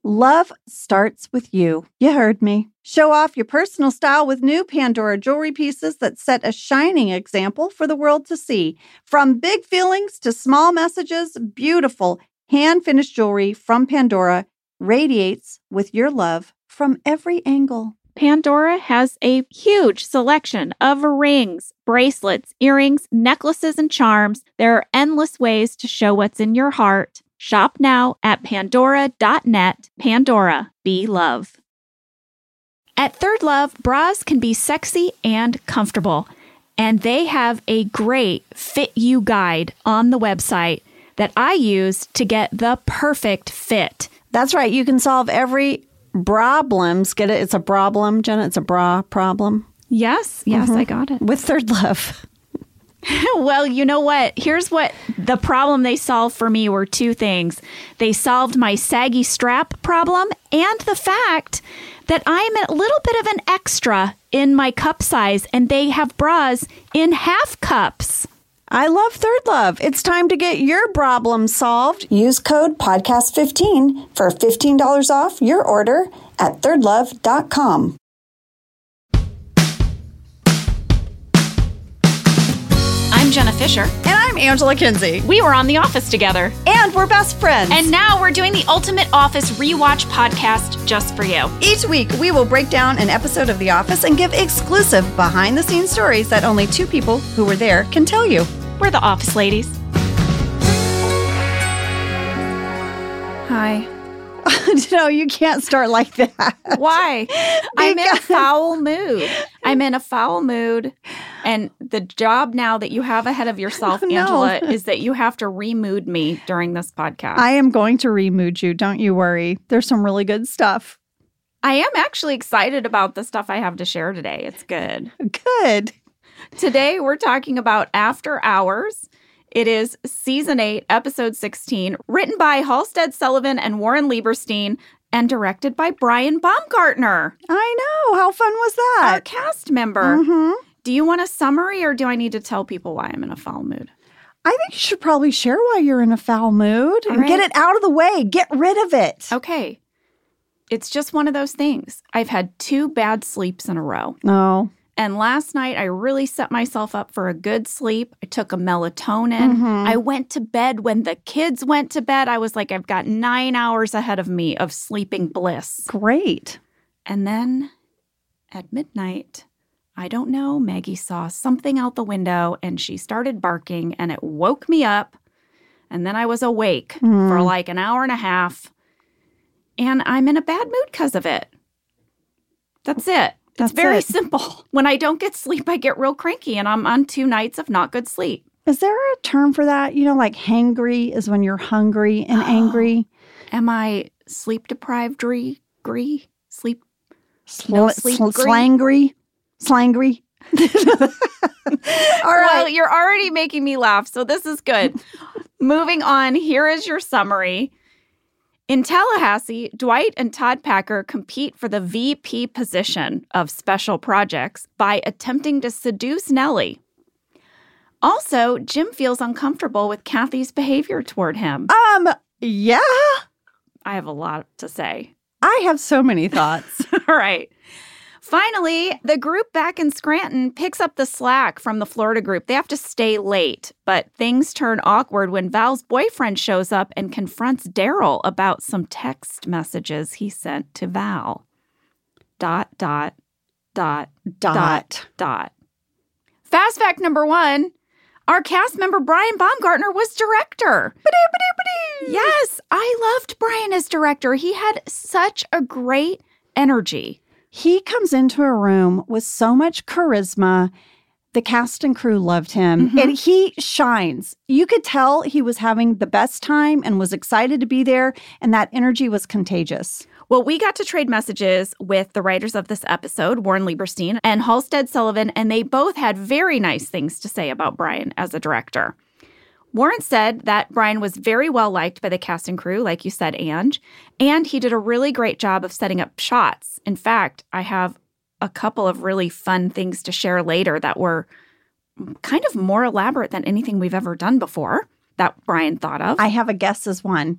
Love starts with you. You heard me. Show off your personal style with new Pandora jewelry pieces that set a shining example for the world to see. From big feelings to small messages, beautiful hand-finished jewelry from Pandora radiates with your love from every angle. Pandora has a huge selection of rings, bracelets, earrings, necklaces, and charms. There are endless ways to show what's in your heart. Shop now at pandora.net. Pandora, be love. At Third Love, bras can be sexy and comfortable, and they have a great fit you guide on the website that I use to get the perfect fit. That's right. You can solve every problems. Get it? It's a problem, Jenna. It's a bra problem. Yes, I got it. With Third Love. Well, you know what? Here's what the problem they solved for me were two things. They solved my saggy strap problem and the fact that I'm a little bit of an extra in my cup size, and they have bras in half cups. I love Third Love. It's time to get your problem solved. Use code podcast15 for $15 off your order at thirdlove.com. I'm Jenna Fisher. And I'm Angela Kinsey. We were on The Office together. And we're best friends. And now we're doing the Ultimate Office Rewatch podcast just for you. Each week, we will break down an episode of The Office and give exclusive behind-the-scenes stories that only two people who were there can tell you. We're the Office Ladies. Hi. No, you can't start like that. Why? I'm in a foul mood. And the job now that you have ahead of yourself, Angela, is that you have to remood me during this podcast. I am going to remood you. Don't you worry. There's some really good stuff. I am actually excited about the stuff I have to share today. It's good. Good. Today, we're talking about After Hours. It is Season 8, Episode 16, written by Halstead Sullivan and Warren Lieberstein, and directed by Brian Baumgartner. I know. How fun was that? Our cast member. Mm-hmm. Do you want a summary, or do I need to tell people why I'm in a foul mood? I think you should probably share why you're in a foul mood and right. Get it out of the way. Get rid of it. Okay. It's just one of those things. I've had 2 bad sleeps in a row. No. And last night, I really set myself up for a good sleep. I took a melatonin. Mm-hmm. I went to bed when the kids went to bed. I was like, I've got 9 hours ahead of me of sleeping bliss. Great. And then at midnight, I don't know, Maggie saw something out the window and she started barking and it woke me up. And then I was awake for like an hour and a half. And I'm in a bad mood because of it. That's it. It's very simple. When I don't get sleep, I get real cranky, and I'm on 2 nights of not good sleep. Is there a term for that? You know, like hangry is when you're hungry and angry. Am I sleep deprived? Sleep? Slangry? Slangry? All right. Well, you're already making me laugh, so this is good. Moving on, here is your summary. In Tallahassee, Dwight and Todd Packer compete for the VP position of Special Projects by attempting to seduce Nellie. Also, Jim feels uncomfortable with Kathy's behavior toward him. Yeah. I have a lot to say. I have so many thoughts. All right. Finally, the group back in Scranton picks up the slack from the Florida group. They have to stay late, but things turn awkward when Val's boyfriend shows up and confronts Daryl about some text messages he sent to Val. ... Fast fact number 1, our cast member Brian Baumgartner was director. Yes, I loved Brian as director. He had such a great energy. He comes into a room with so much charisma. The cast and crew loved him. And he shines. You could tell he was having the best time and was excited to be there. And that energy was contagious. Well, we got to trade messages with the writers of this episode, Warren Lieberstein and Halstead Sullivan, and they both had very nice things to say about Brian as a director. Warren said that Brian was very well liked by the cast and crew, like you said, Ange, and he did a really great job of setting up shots. In fact, I have a couple of really fun things to share later that were kind of more elaborate than anything we've ever done before that Brian thought of. I have a guess as one.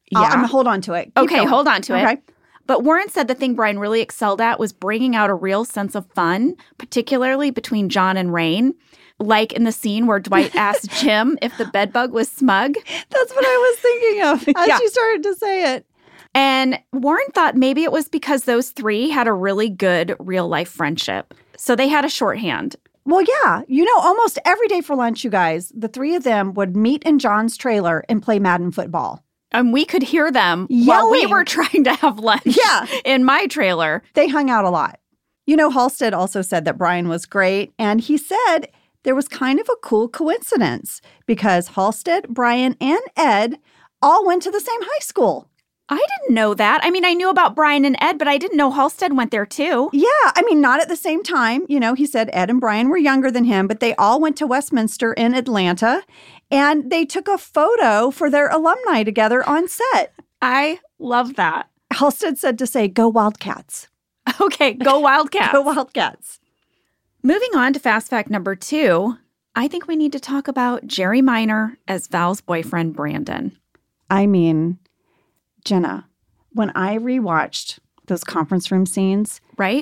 Yeah. hold on to it. Keep Okay, going. hold on to Okay. it. But Warren said the thing Brian really excelled at was bringing out a real sense of fun, particularly between John and Rain. Like in the scene where Dwight asked Jim if the bedbug was smug. That's what I was thinking of as you started to say it. And Warren thought maybe it was because those three had a really good real-life friendship. So they had a shorthand. Well, yeah. Almost every day for lunch, you guys, the three of them would meet in John's trailer and play Madden football. And we could hear them yelling while we were trying to have lunch in my trailer. They hung out a lot. Halstead also said that Brian was great. And he said there was kind of a cool coincidence because Halstead, Brian, and Ed all went to the same high school. I didn't know that. I mean, I knew about Brian and Ed, but I didn't know Halstead went there too. Yeah. I mean, not at the same time. He said Ed and Brian were younger than him, but they all went to Westminster in Atlanta. And they took a photo for their alumni together on set. I love that. Halstead said to say, "Go Wildcats." Okay, go Wildcats. Go Wildcats. Moving on to fast fact number 2, I think we need to talk about Jerry Minor as Val's boyfriend, Brandon. I mean, Jenna, when I rewatched those conference room scenes, right?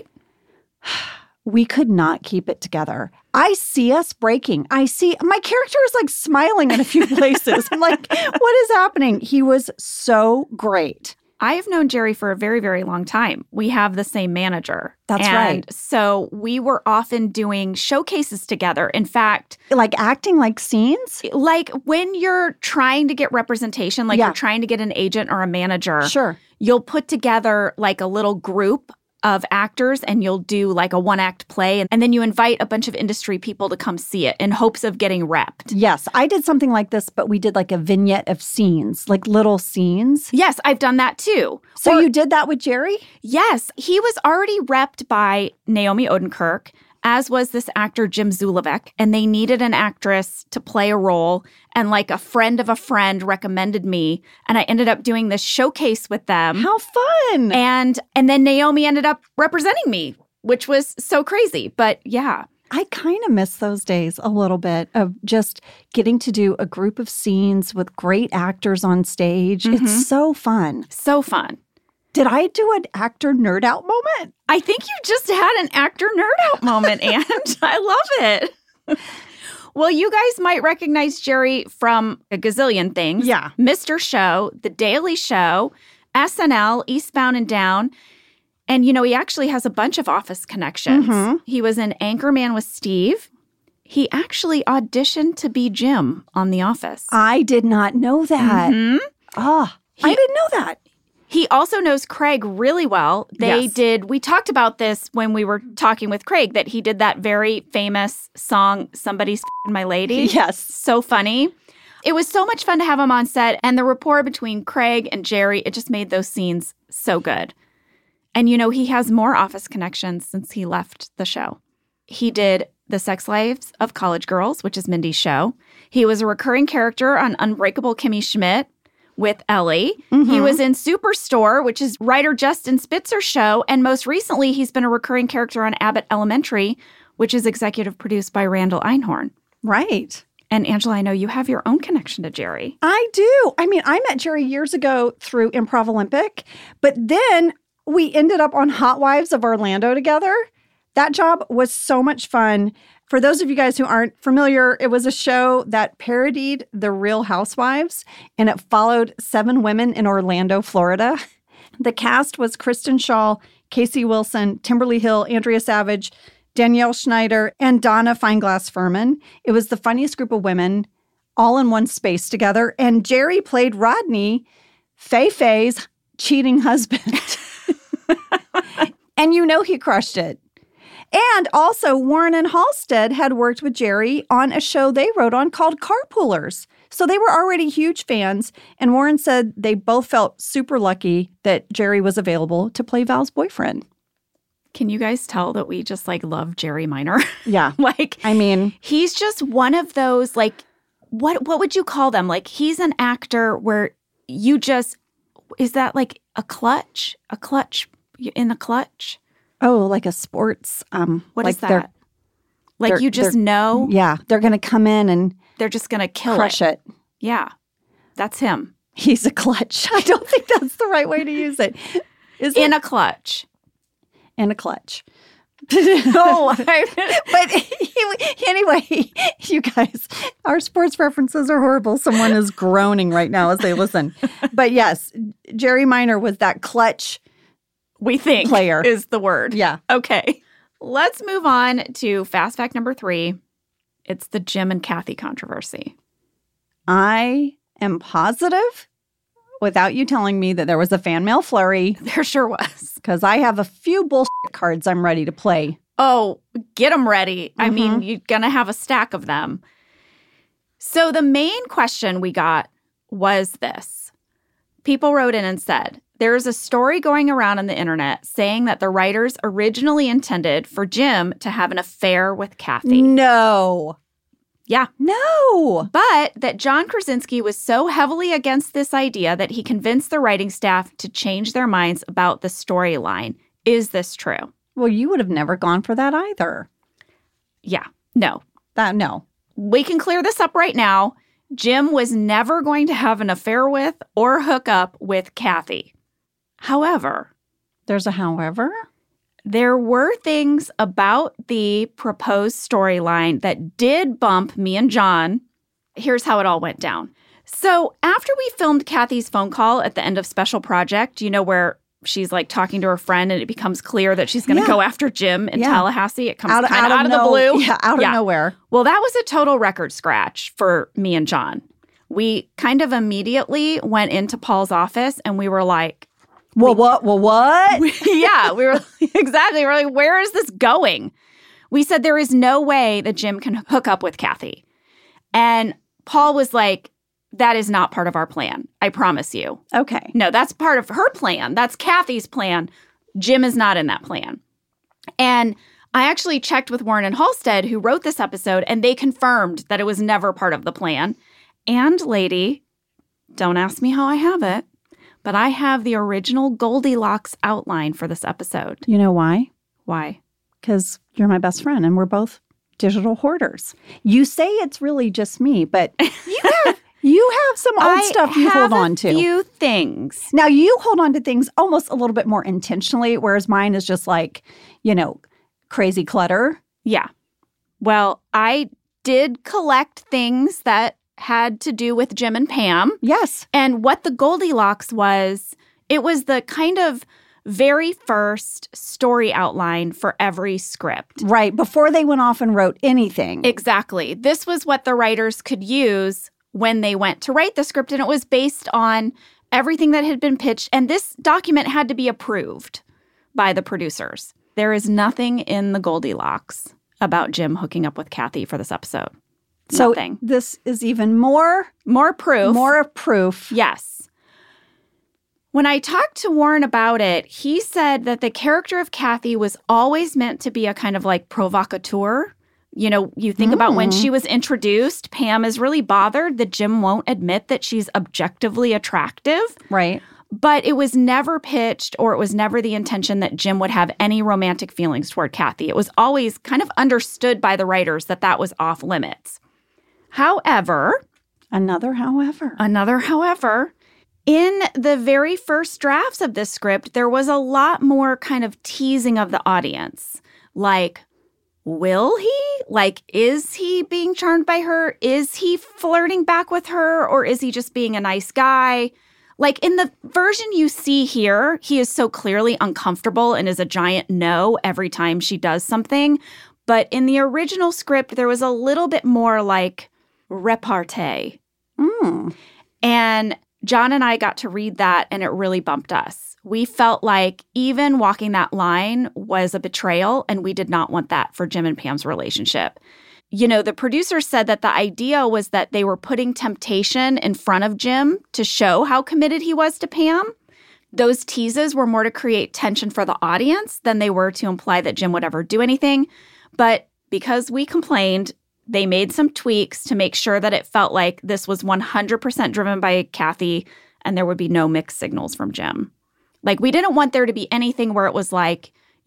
We could not keep it together. I see us breaking. I see my character is like smiling in a few places. I'm like, what is happening? He was so great. I have known Jerry for a very, very long time. We have the same manager. That's right. So we were often doing showcases together. In fact, like acting like scenes? Like when you're trying to get representation, like you're trying to get an agent or a manager. Sure. You'll put together like a little group of actors and you'll do like a one-act play. And then you invite a bunch of industry people to come see it in hopes of getting repped. Yes, I did something like this, but we did like a vignette of scenes, like little scenes. Yes, I've done that too. So you did that with Jerry? Yes. He was already repped by Naomi Odenkirk, as was this actor Jim Zulovic, and they needed an actress to play a role. And like a friend of a friend recommended me, and I ended up doing this showcase with them. How fun! And then Naomi ended up representing me, which was so crazy. But yeah. I kind of miss those days a little bit of just getting to do a group of scenes with great actors on stage. Mm-hmm. It's so fun. So fun. Did I do an actor nerd out moment? I think you just had an actor nerd out moment, and I love it. Well, you guys might recognize Jerry from a gazillion things. Yeah. Mr. Show, The Daily Show, SNL, Eastbound and Down. And, he actually has a bunch of Office connections. Mm-hmm. He was an Anchorman with Steve. He actually auditioned to be Jim on The Office. I did not know that. Mm-hmm. I didn't know that. He also knows Craig really well. We talked about this when we were talking with Craig, that he did that very famous song, Somebody's F***ing My Lady. Yes. So funny. It was so much fun to have him on set, and the rapport between Craig and Jerry, it just made those scenes so good. And, he has more Office connections since he left the show. He did The Sex Lives of College Girls, which is Mindy's show. He was a recurring character on Unbreakable Kimmy Schmidt with Ellie. Mm-hmm. He was in Superstore, which is writer Justin Spitzer's show. And most recently, he's been a recurring character on Abbott Elementary, which is executive produced by Randall Einhorn. Right. And Angela, I know you have your own connection to Jerry. I do. I mean, I met Jerry years ago through Improv Olympic, but then we ended up on Hot Wives of Orlando together. That job was so much fun. For those of you guys who aren't familiar, it was a show that parodied The Real Housewives, and it followed 7 women in Orlando, Florida. The cast was Kristen Schaal, Casey Wilson, Timberly Hill, Andrea Savage, Danielle Schneider, and Donna Fineglass Furman. It was the funniest group of women all in one space together. And Jerry played Rodney, Faye-Faye's cheating husband. And he crushed it. And also, Warren and Halstead had worked with Jerry on a show they wrote on called Carpoolers. So they were already huge fans. And Warren said they both felt super lucky that Jerry was available to play Val's boyfriend. Can you guys tell that we just love Jerry Minor? Yeah. He's just one of those, what would you call them? He's an actor where you just, is that a clutch? A clutch in the clutch? Oh, like a sports. What is that? You just know? Yeah, they're going to come in and they're just going to crush it. Yeah, that's him. He's a clutch. I don't think that's the right way to use it. Is In it? a clutch. In a clutch. No. But anyway, you guys, our sports references are horrible. Someone is groaning right now as they listen. But yes, Jerry Minor was that clutch We think player. is the word. Yeah. Okay. Let's move on to fast fact number 3. It's the Jim and Kathy controversy. I am positive, without you telling me, that there was a fan mail flurry, There sure was. because I have a few bullshit cards I'm ready to play. Oh, get them ready. I mean, you're going to have a stack of them. So the main question we got was this. People wrote in and said, there's a story going around on the internet saying that the writers originally intended for Jim to have an affair with Kathy. No. Yeah. No. But that John Krasinski was so heavily against this idea that he convinced the writing staff to change their minds about the storyline. Is this true? Well, you would have never gone for that either. Yeah. No. No. We can clear this up right now. Jim was never going to have an affair with or hook up with Kathy. However, There's a however? there were things about the proposed storyline that did bump me and John. Here's how it all went down. So after we filmed Kathy's phone call at the end of Special Project, you know, where she's like talking to her friend and it becomes clear that she's going to go after Jim in Tallahassee. It comes kind of out of the blue. Yeah, out of nowhere. Well, that was a total record scratch for me and John. We kind of immediately went into Paul's office and we were like, Well, what? yeah, we were exactly. We're like, where is this going? We said there is no way that Jim can hook up with Kathy. And Paul was like, that is not part of our plan. I promise you. Okay. No, that's part of her plan. That's Kathy's plan. Jim is not in that plan. And I actually checked with Warren and Halstead, who wrote this episode, and they confirmed that it was never part of the plan. And lady, don't ask me how I have it, but I have the original Goldilocks outline for this episode. You know why? Why? Because you're my best friend and we're both digital hoarders. You say it's really just me, but you have some old stuff you hold on to. I have a few things. Now, you hold on to things almost a little bit more intentionally, whereas mine is just like, crazy clutter. Yeah. Well, I did collect things that had to do with Jim and Pam. Yes. And what the Goldilocks was, it was the kind of very first story outline for every script. Right. Before they went off and wrote anything. Exactly. This was what the writers could use when they went to write the script. And it was based on everything that had been pitched. And this document had to be approved by the producers. There is nothing in the Goldilocks about Jim hooking up with Kathy for this episode. So Nothing. This is even more proof. More proof. Yes. When I talked to Warren about it, he said that the character of Kathy was always meant to be a kind of like provocateur. You know, you think about when she was introduced, Pam is really bothered that Jim won't admit that she's objectively attractive. Right. But it was never pitched, or it was never the intention that Jim would have any romantic feelings toward Kathy. It was always kind of understood by the writers that that was off limits. However, Another however, in the very first drafts of this script, there was a lot more kind of teasing of the audience. Like, will he? Like, is he being charmed by her? Is he flirting back with her? Or is he just being a nice guy? Like, in the version you see here, he is so clearly uncomfortable and is a giant no every time she does something. But in the original script, there was a little bit more like repartee. And John and I got to read that, and it really bumped us. We felt like even walking that line was a betrayal, and we did not want that for Jim and Pam's relationship. You know, the producer said that the idea was that they were putting temptation in front of Jim to show how committed he was to Pam. Those teases were more to create tension for the audience than they were to imply that Jim would ever do anything. But because we complained, they made some tweaks to make sure that it felt like this was 100% driven by Kathy and there would be no mixed signals from Jim. Like, we didn't want there to be anything where it was like,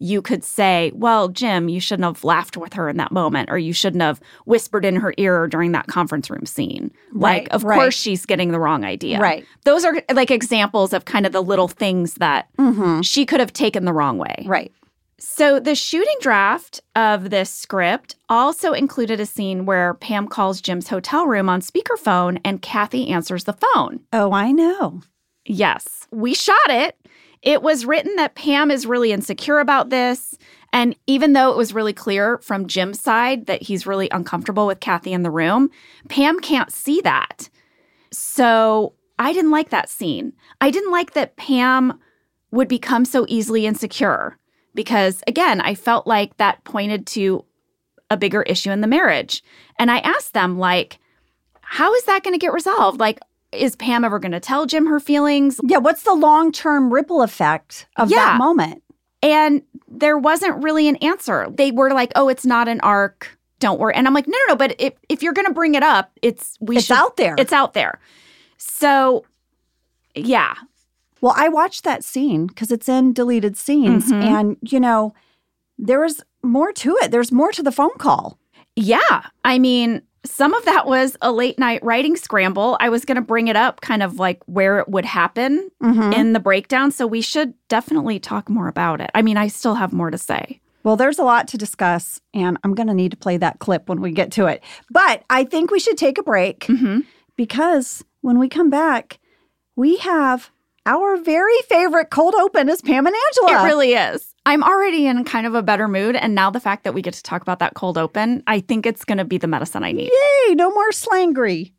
you could say, well, Jim, you shouldn't have laughed with her in that moment, or you shouldn't have whispered in her ear during that conference room scene. Right, Of course she's getting the wrong idea. Right. Those are like examples of kind of the little things that she could have taken the wrong way. Right. So the shooting draft of this script also included a scene where Pam calls Jim's hotel room on speakerphone and Kathy answers the phone. Oh, I know. Yes, we shot it. It was written that Pam is really insecure about this. And even though it was really clear from Jim's side that he's really uncomfortable with Kathy in the room, Pam can't see that. So I didn't like that scene. I didn't like that Pam would become so easily insecure. Because, again, I felt like that pointed to a bigger issue in the marriage. And I asked them, like, how is that going to get resolved? Like, is Pam ever going to tell Jim her feelings? Yeah, what's the long-term ripple effect of that moment? And there wasn't really an answer. They were like, oh, it's not an arc. Don't worry. And I'm like, no. But if you're going to bring it up, it's out there. It's out there. So, yeah. Well, I watched that scene because it's in deleted scenes. And, there was more to it. There's more to the phone call. Yeah. I mean, some of that was a late night writing scramble. I was going to bring it up kind of like where it would happen in the breakdown. So we should definitely talk more about it. I mean, I still have more to say. Well, there's a lot to discuss, and I'm going to need to play that clip when we get to it. But I think we should take a break because when we come back, we have our very favorite cold open is Pam and Angela. It really is. I'm already in kind of a better mood. And now the fact that we get to talk about that cold open, I think it's going to be the medicine I need. Yay, no more slangry.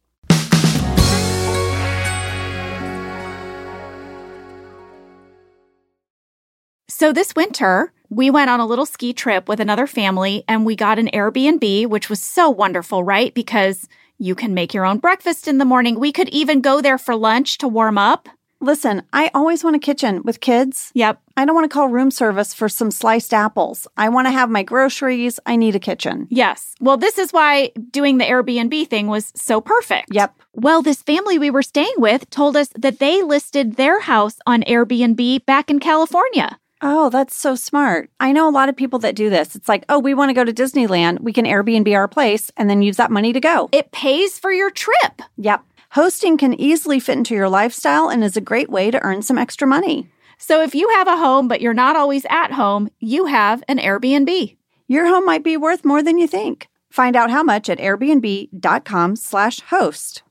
So this winter, we went on a little ski trip with another family and we got an Airbnb, which was so wonderful, right? Because you can make your own breakfast in the morning. We could even go there for lunch to warm up. Listen, I always want a kitchen with kids. Yep. I don't want to call room service for some sliced apples. I want to have my groceries. I need a kitchen. Yes. Well, this is why doing the Airbnb thing was so perfect. Yep. Well, this family we were staying with told us that they listed their house on Airbnb back in California. Oh, that's so smart. I know a lot of people that do this. It's like, oh, we want to go to Disneyland. We can Airbnb our place and then use that money to go. It pays for your trip. Yep. Hosting can easily fit into your lifestyle and is a great way to earn some extra money. So if you have a home, but you're not always at home, you have an Airbnb. Your home might be worth more than you think. Find out how much at airbnb.com/host.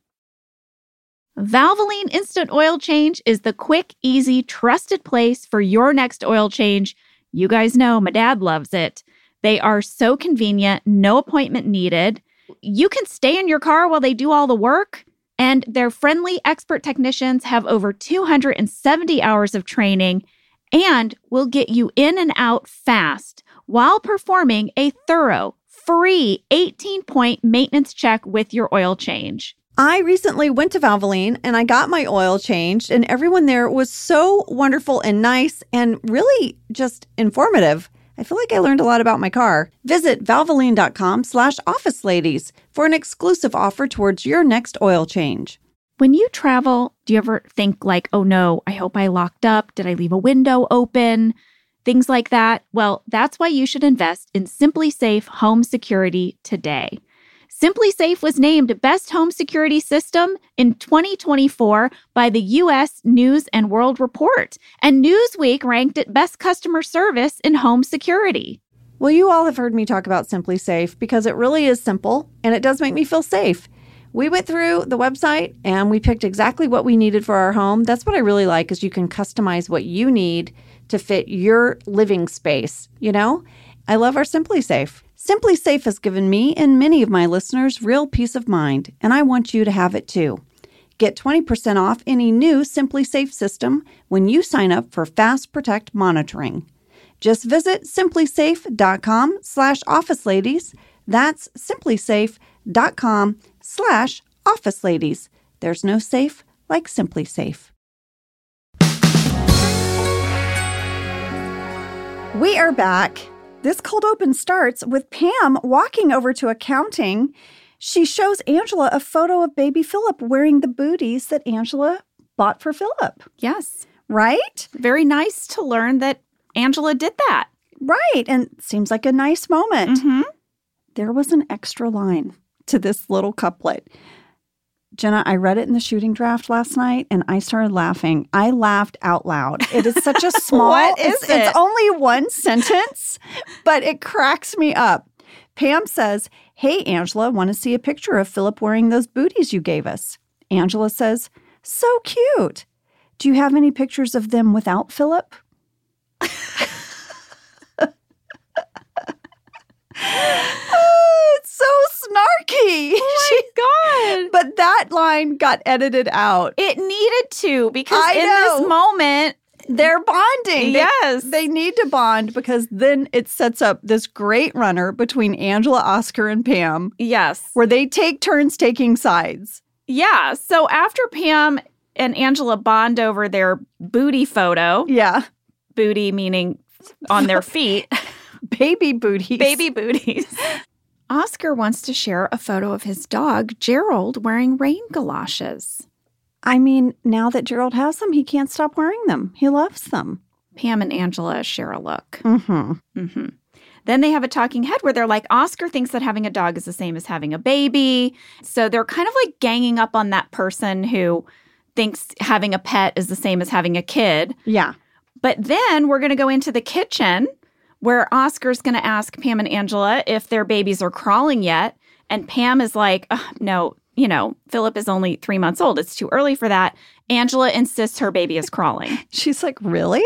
Valvoline Instant Oil Change is the quick, easy, trusted place for your next oil change. You guys know my dad loves it. They are so convenient, no appointment needed. You can stay in your car while they do all the work. And their friendly expert technicians have over 270 hours of training and will get you in and out fast while performing a thorough, free 18-point maintenance check with your oil change. I recently went to Valvoline and I got my oil changed, and everyone there was so wonderful and nice and really just informative. I feel like I learned a lot about my car. Visit valvoline.com/officeladies for an exclusive offer towards your next oil change. When you travel, do you ever think like, oh no, I hope I locked up? Did I leave a window open? Things like that. Well, that's why you should invest in Simply Safe Home Security today. Simply Safe was named Best Home Security System in 2024 by the U.S. News and World Report, and Newsweek ranked it Best Customer Service in Home Security. Well, you all have heard me talk about Simply Safe because it really is simple, and it does make me feel safe. We went through the website, and we picked exactly what we needed for our home. That's what I really like, is you can customize what you need to fit your living space, you know? I love our Simply Safe. Simply Safe has given me and many of my listeners real peace of mind, and I want you to have it too. Get 20% off any new Simply Safe system when you sign up for Fast Protect monitoring. Just visit simplysafe.com/officeladies. That's simplysafe.com/officeladies. There's no safe like Simply Safe. We are back. This cold open starts with Pam walking over to accounting. She shows Angela a photo of baby Philip wearing the booties that Angela bought for Philip. Yes. Right? Very nice to learn that Angela did that. Right. And seems like a nice moment. Mm-hmm. There was an extra line to this little couplet. Jenna, I read it in the shooting draft last night and I started laughing. I laughed out loud. It is such a small, What is it? It's only one sentence, but it cracks me up. Pam says, "Hey, Angela, want to see a picture of Philip wearing those booties you gave us?" Angela says, "So cute. Do you have any pictures of them without Philip?" Oh, it's so snarky. Oh my God. But that line got edited out. It needed to, because I in know. this moment, They're bonding. yes. They need to bond because then it sets up this great runner between Angela, Oscar, and Pam yes. where they take turns taking sides. Yeah. So after Pam and Angela bond over their booty photo, Yeah. booty meaning on their feet, Baby booties. baby booties, Oscar wants to share a photo of his dog, Gerald, wearing rain galoshes. I mean, now that Gerald has them, he can't stop wearing them. He loves them. Pam and Angela share a look. Mm-hmm. Mm-hmm. Then they have a talking head where they're like, Oscar thinks that having a dog is the same as having a baby. So they're kind of like ganging up on that person who thinks having a pet is the same as having a kid. Yeah. But then we're going to go into the kitchen where Oscar's going to ask Pam and Angela if their babies are crawling yet. And Pam is like, no, Philip is only 3 months old. It's too early for that. Angela insists her baby is crawling. She's like, really?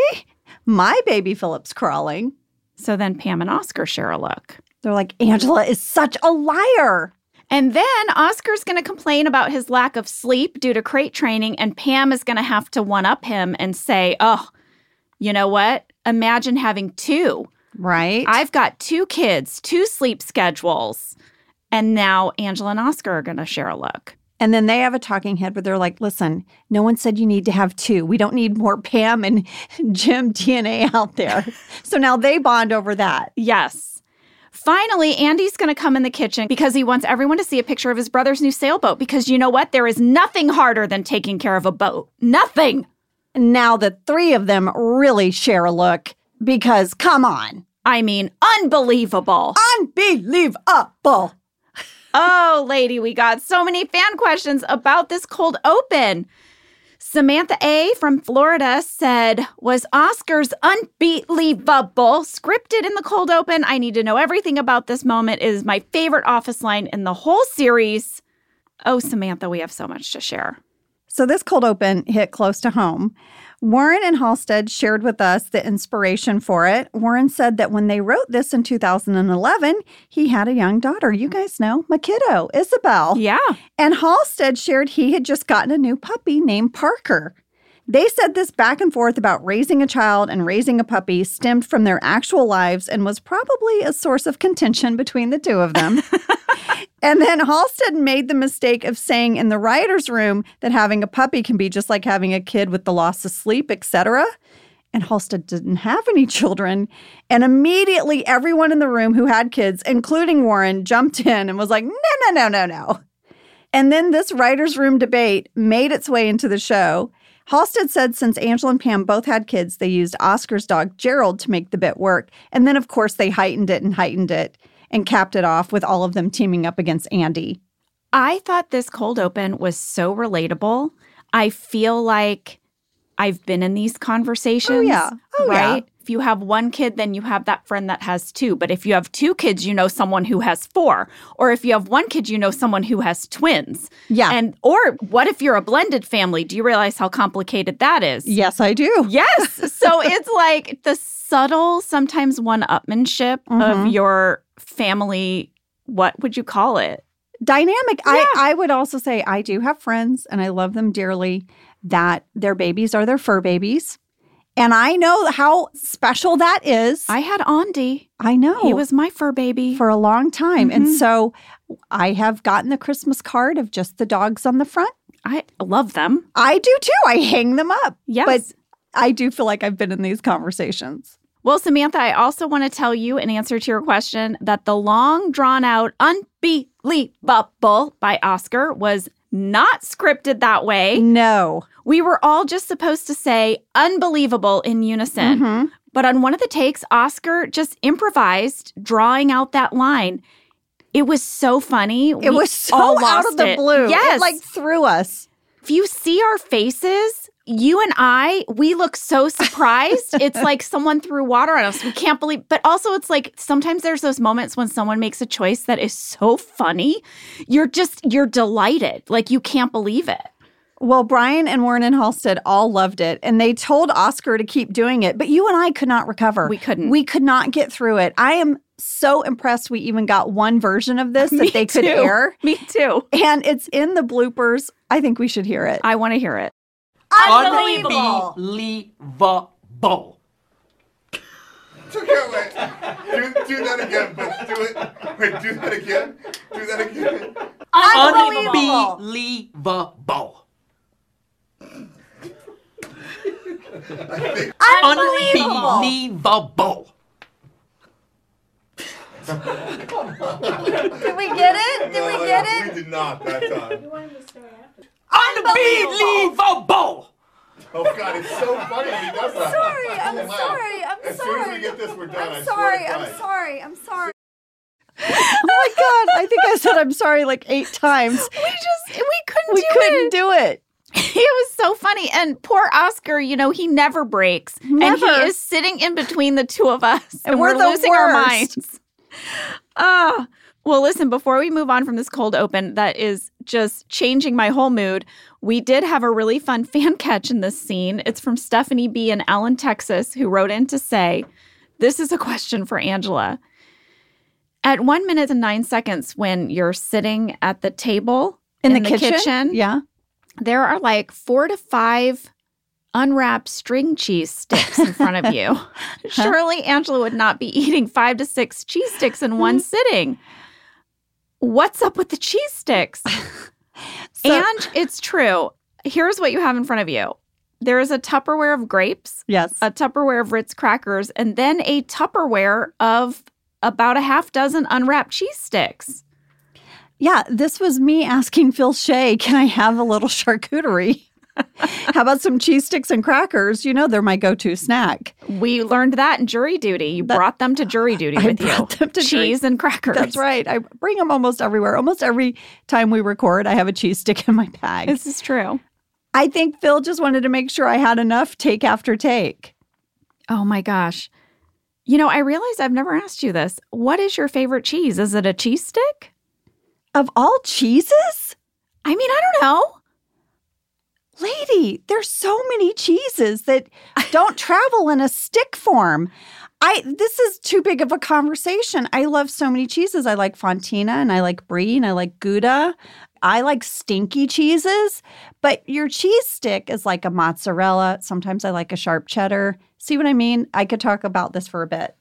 My baby Philip's crawling. So then Pam and Oscar share a look. They're like, Angela is such a liar. And then Oscar's going to complain about his lack of sleep due to crate training, and Pam is going to have to one-up him and say, oh, you know what? Imagine having two. Right. I've got 2 kids, 2 sleep schedules. And now Angela and Oscar are going to share a look. And then they have a talking head where they're like, listen, no one said you need to have 2. We don't need more Pam and Jim DNA out there. So now they bond over that. Yes. Finally, Andy's going to come in the kitchen because he wants everyone to see a picture of his brother's new sailboat. Because you know what? There is nothing harder than taking care of a boat. Nothing. Now the 3 of them really share a look because, come on. I mean, unbelievable. Unbelievable. Oh, lady, we got so many fan questions about this cold open. Samantha A. from Florida said, was Oscar's unbelievable scripted in the cold open? I need to know everything about this moment. It is my favorite Office line in the whole series. Oh, Samantha, we have so much to share. So this cold open hit close to home. Warren and Halstead shared with us the inspiration for it. Warren said that when they wrote this in 2011, he had a young daughter. You guys know, my kiddo, Isabel. Yeah. And Halstead shared he had just gotten a new puppy named Parker. They said this back and forth about raising a child and raising a puppy stemmed from their actual lives and was probably a source of contention between the 2 of them. And then Halstead made the mistake of saying in the writer's room that having a puppy can be just like having a kid with the loss of sleep, etc. And Halstead didn't have any children. And immediately everyone in the room who had kids, including Warren, jumped in and was like, no. And then this writer's room debate made its way into the show. Halstead said since Angela and Pam both had kids, they used Oscar's dog, Gerald, to make the bit work. And then, of course, they heightened it and capped it off with all of them teaming up against Andy. I thought this cold open was so relatable. I feel like I've been in these conversations. Oh, yeah. Right? If you have 1 kid, then you have that friend that has 2. But if you have 2 kids, you know someone who has 4. Or if you have 1 kid, you know someone who has twins. Yeah. Or what if you're a blended family? Do you realize how complicated that is? Yes, I do. Yes. So it's like the subtle, sometimes one-upmanship of your family. What would you call it? Dynamic. Yeah. I would also say I do have friends, and I love them dearly, that their babies are their fur babies. And I know how special that is. I had Andy. I know. He was my fur baby. For a long time. And so I have gotten the Christmas card of just the dogs on the front. I love them. I do too. I hang them up. Yes. But I do feel like I've been in these conversations. Well, Samantha, I also want to tell you in answer to your question that the long drawn out Unbelievable by Oscar was not scripted that way. No. We were all just supposed to say unbelievable in unison. But on one of the takes, Oscar just improvised drawing out that line. It was so funny. It was so out of the blue. Yes. It like threw us. If you see our faces, you and we look so surprised. It's like someone threw water on us. We can't believe. But also it's like sometimes there's those moments when someone makes a choice that is so funny. You're delighted. Like you can't believe it. Well, Brian and Warren and Halstead all loved it, and they told Oscar to keep doing it, but you and I could not recover. We couldn't. We could not get through it. I am so impressed we even got one version of this that they could air. Me too. And it's in the bloopers. I think we should hear it. I want to hear it. Unbelievable. Unbelievable. Okay, wait. Do that again, but do it. Wait, do that again. Do that again. Unbelievable. Unbelievable. Unbelievable. Unbelievable. Did we get it? Did we get it? We did not that time. Unbelievable. Oh, God, it's so funny when he does that. I'm sorry. As soon as we get this, we're done. I'm sorry. Oh my God. I think I said I'm sorry like 8 times. We couldn't do it. It was so funny. And poor Oscar, he never breaks. Never. And he is sitting in between the two of us. And we're the losing our worst. minds. Well, listen, before we move on from this cold open that is just changing my whole mood, we did have a really fun fan catch in this scene. It's from Stephanie B. in Allen, Texas, who wrote in to say, this is a question for Angela. At 1 minute and 9 seconds, when you're sitting at the table in the kitchen, yeah, there are like 4 to 5 unwrapped string cheese sticks in front of you. Surely Angela would not be eating 5 to 6 cheese sticks in one sitting. What's up with the cheese sticks? And it's true. Here's what you have in front of you. There is a Tupperware of grapes. Yes. A Tupperware of Ritz crackers, and then a Tupperware of about a half dozen unwrapped cheese sticks. Yeah, this was me asking Phil Shea, can I have a little charcuterie? How about some cheese sticks and crackers? They're my go-to snack. We learned that in jury duty. You brought them to jury duty with you. Them to cheese and crackers. That's right. I bring them almost everywhere. Almost every time we record, I have a cheese stick in my bag. This is true. I think Phil just wanted to make sure I had enough take after take. Oh my gosh. I realize I've never asked you this. What is your favorite cheese? Is it a cheese stick? Of all cheeses? I mean, I don't know. Lady, there's so many cheeses that don't travel in a stick form. This is too big of a conversation. I love so many cheeses. I like Fontina and I like Brie and I like Gouda. I like stinky cheeses, but your cheese stick is like a mozzarella. Sometimes I like a sharp cheddar. See what I mean? I could talk about this for a bit.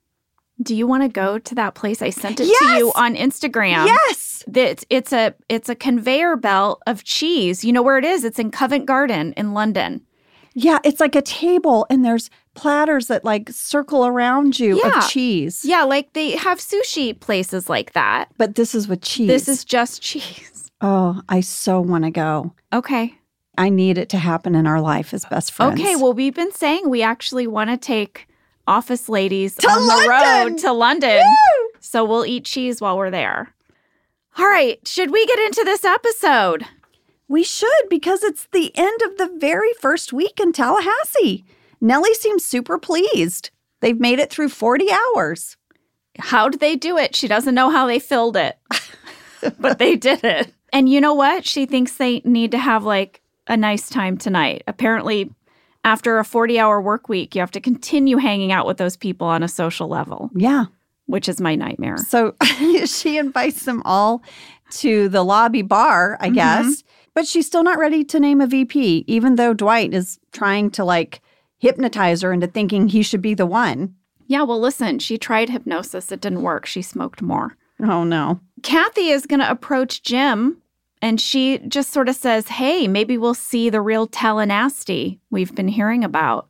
Do you want to go to that place? I sent it to you on Instagram. Yes. It's a conveyor belt of cheese. You know where it is? It's in Covent Garden in London. Yeah, it's like a table and there's platters that like circle around you of cheese. Yeah, like they have sushi places like that. But this is with cheese. This is just cheese. Oh, I so want to go. Okay. I need it to happen in our life as best friends. Okay, well, we've been saying we actually want to take office ladies to on London! the road to London. Woo! So we'll eat cheese while we're there. All right, should we get into this episode? We should, because it's the end of the very first week in Tallahassee. Nellie seems super pleased. They've made it through 40 hours. How'd they do it? She doesn't know how they filled it, but they did it. And you know what? She thinks they need to have like a nice time tonight. Apparently, after a 40-hour work week, you have to continue hanging out with those people on a social level. Yeah. Which is my nightmare. So she invites them all to the lobby bar, I guess. But she's still not ready to name a VP, even though Dwight is trying to like hypnotize her into thinking he should be the one. Yeah, well, listen, she tried hypnosis. It didn't work. She smoked more. Oh, no. Kathy is going to approach Jim, and she just sort of says, hey, maybe we'll see the real Tallahassee we've been hearing about.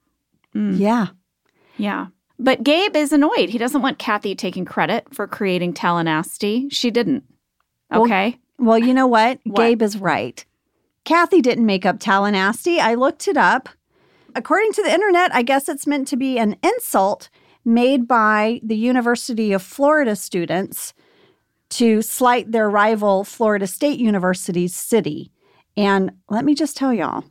Yeah. Yeah. But Gabe is annoyed. He doesn't want Kathy taking credit for creating Tallahassee. She didn't. Okay? Well, you know what? What? Gabe is right. Kathy didn't make up Tallahassee. I looked it up. According to the internet, I guess it's meant to be an insult made by the University of Florida students to slight their rival Florida State University's city. And let me just tell y'all,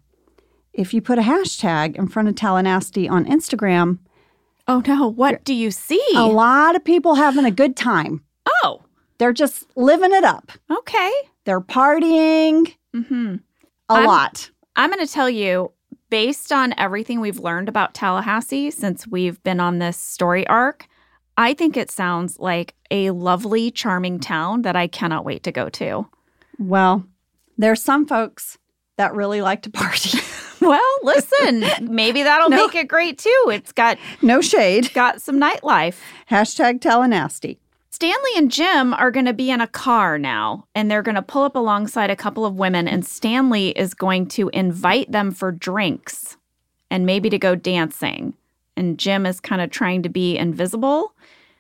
if you put a hashtag in front of Tallahassee on Instagram, Oh, no. What do you see? a lot of people having a good time. Oh, They're just living it up. okay. They're partying Mm-hmm. a lot. I'm going to tell you, based on everything we've learned about Tallahassee since we've been on this story arc, I think it sounds like a lovely, charming town that I cannot wait to go to. Well, there's some folks that really like to party. Well, listen, maybe that'll No. make it great too. It's got No shade. some nightlife. Hashtag Tallahassee. Stanley and Jim are going to be in a car now, and they're going to pull up alongside a couple of women, and Stanley is going to invite them for drinks and maybe to go dancing. And Jim is kind of trying to be invisible.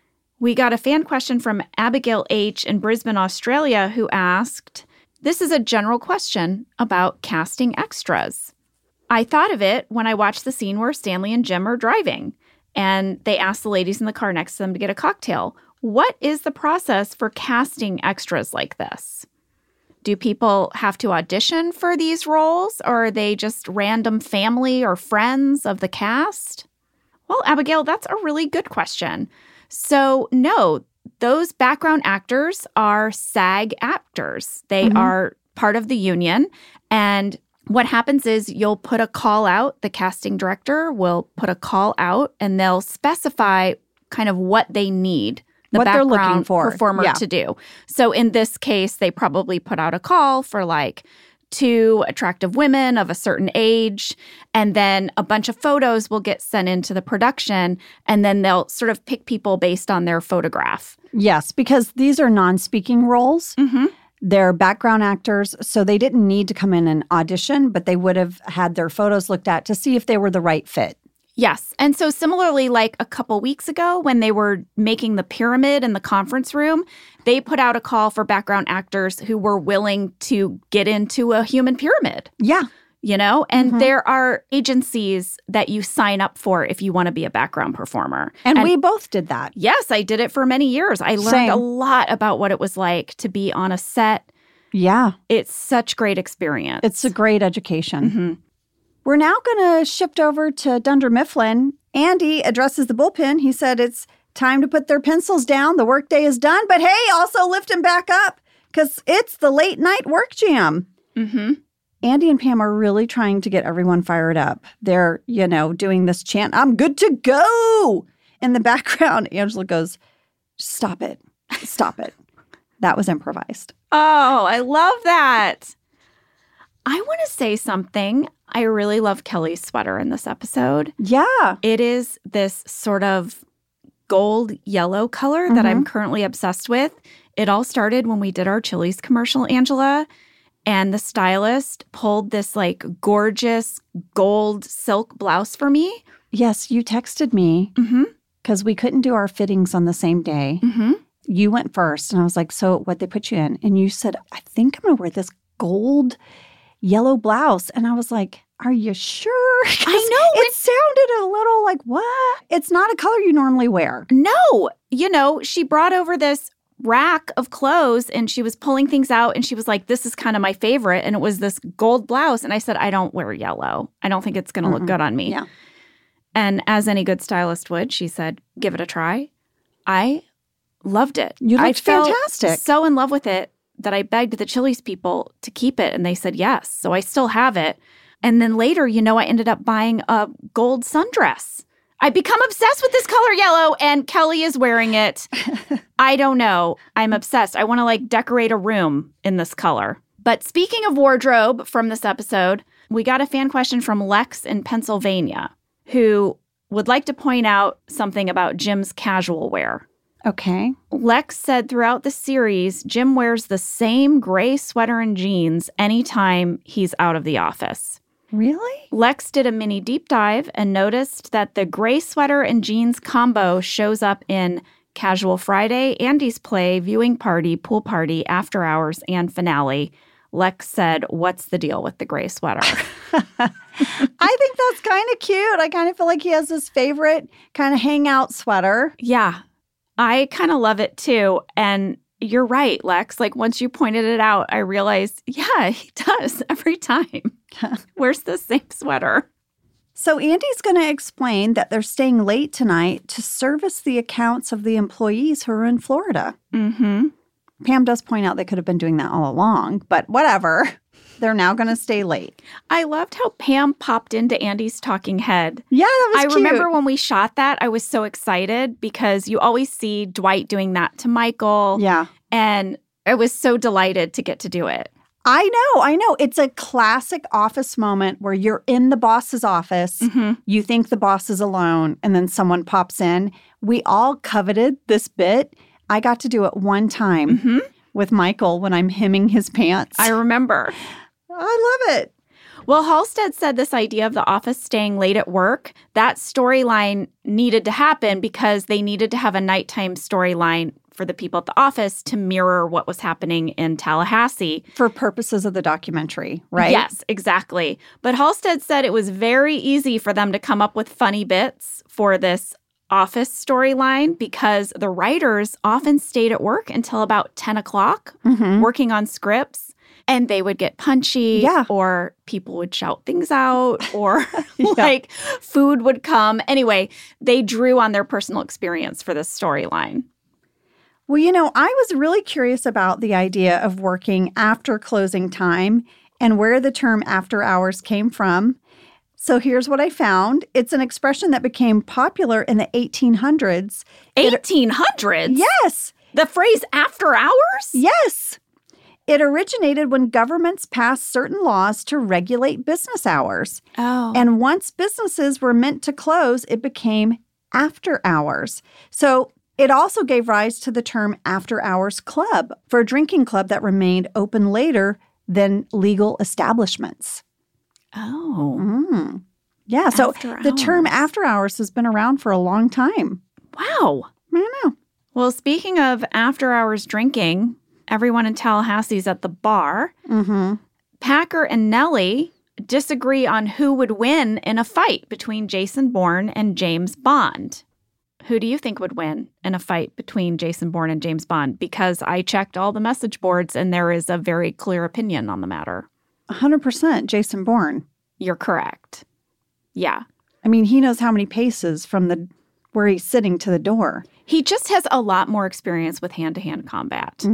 We got a fan question from Abigail H. in Brisbane, Australia, who asked, "This is a general question about casting extras. I thought of it when I watched the scene where Stanley and Jim are driving, and they asked the ladies in the car next to them to get a cocktail. What is the process for casting extras like this? Do people have to audition for these roles, or are they just random family or friends of the cast?" Well, Abigail, that's a really good question. So, no, those background actors are SAG actors. They are part of the union. And what happens is you'll put a call out, the casting director will put a call out, and they'll specify kind of what they need the What they're looking background for. performer Yeah. to do. So in this case, they probably put out a call for like 2 attractive women of a certain age, and then a bunch of photos will get sent into the production, and then they'll sort of pick people based on their photograph. Yes, because these are non-speaking roles. Mm-hmm. They're background actors, so they didn't need to come in and audition, but they would have had their photos looked at to see if they were the right fit. Yes. And so similarly, like a couple weeks ago when they were making the pyramid in the conference room, they put out a call for background actors who were willing to get into a human pyramid, Yeah. you know? And there are agencies that you sign up for if you want to be a background performer. And we both did that. Yes, I did it for many years. I learned Same. a lot about what it was like to be on a set. Yeah. It's such great experience. It's a great education. Mhm. We're now going to shift over to Dunder Mifflin. Andy addresses the bullpen. He said it's time to put their pencils down. The workday is done. But hey, also lift them back up because it's the late night work jam. Mm-hmm. Andy and Pam are really trying to get everyone fired up. They're, doing this chant, "I'm good to go." In the background, Angela goes, "Stop it. Stop it." That was improvised. Oh, I love that. I want to say something. I really love Kelly's sweater in this episode. Yeah. It is this sort of gold yellow color that I'm currently obsessed with. It all started when we did our Chili's commercial, Angela, and the stylist pulled this like gorgeous gold silk blouse for me. Yes, you texted me Mm-hmm. because we couldn't do our fittings on the same day. Mm-hmm. You went first, and I was like, "So what'd they put you in?" And you said, "I think I'm going to wear this gold yellow blouse." And I was like, "Are you sure?" 'Cause I know, It sounded a little like, what? It's not a color you normally wear. No, she brought over this rack of clothes and she was pulling things out and she was like, "This is kind of my favorite." And it was this gold blouse. And I said, "I don't wear yellow. I don't think it's going to look good on me." Yeah. And as any good stylist would, she said, "Give it a try." I loved it. You I looked felt fantastic. so in love with it that I begged the Chili's people to keep it. And they said yes. So I still have it. And then later, I ended up buying a gold sundress. I become obsessed with this color yellow, and Kelly is wearing it. I don't know. I'm obsessed. I want to decorate a room in this color. But speaking of wardrobe from this episode, we got a fan question from Lex in Pennsylvania, who would like to point out something about Jim's casual wear. Okay. Lex said throughout the series, Jim wears the same gray sweater and jeans anytime he's out of the office. Really? Lex did a mini deep dive and noticed that the gray sweater and jeans combo shows up in Casual Friday, Andy's Play, Viewing Party, Pool Party, After Hours, and Finale, Lex said, "What's the deal with the gray sweater?" I think that's kind of cute. I kind of feel like he has his favorite kind of hangout sweater. Yeah, I kind of love it too. And you're right, Lex. Like once you pointed it out, I realized, yeah, he does every time. Wears the same sweater. So Andy's going to explain that they're staying late tonight to service the accounts of the employees who are in Florida. Mm-hmm. Pam does point out they could have been doing that all along, but whatever. They're now going to stay late. I loved how Pam popped into Andy's talking head. Yeah, that was cute. I remember when we shot that, I was so excited because you always see Dwight doing that to Michael. Yeah. And I was so delighted to get to do it. I know. It's a classic office moment where you're in the boss's office. Mm-hmm. You think the boss is alone, and then someone pops in. We all coveted this bit. I got to do it one time with Michael when I'm hemming his pants. I remember. I love it. Well, Halstead said this idea of the office staying late at work, that storyline needed to happen because they needed to have a nighttime storyline for the people at the office to mirror what was happening in Tallahassee. For purposes of the documentary, right? Yes, exactly. But Halstead said it was very easy for them to come up with funny bits for this office storyline because the writers often stayed at work until about 10 o'clock working on scripts. And they would get punchy, or people would shout things out, or like food would come. Anyway, they drew on their personal experience for this storyline. Well, I was really curious about the idea of working after closing time and where the term after hours came from. So here's what I found. It's an expression that became popular in the 1800s. 1800s? Yes. The phrase after hours? Yes. It originated when governments passed certain laws to regulate business hours. Oh. And once businesses were meant to close, it became after hours. So it also gave rise to the term after hours club for a drinking club that remained open later than legal establishments. Oh. Yeah, so After the term hours. after hours has been around for a long time. Wow. I know. Well, speaking of after hours drinking, everyone in Tallahassee's at the bar. Packer and Nellie disagree on who would win in a fight between Jason Bourne and James Bond. Who do you think would win in a fight between Jason Bourne and James Bond? Because I checked all the message boards and there is a very clear opinion on the matter. 100% Jason Bourne. You're correct. Yeah. I mean, he knows how many paces from where he's sitting to the door. He just has a lot more experience with hand-to-hand combat,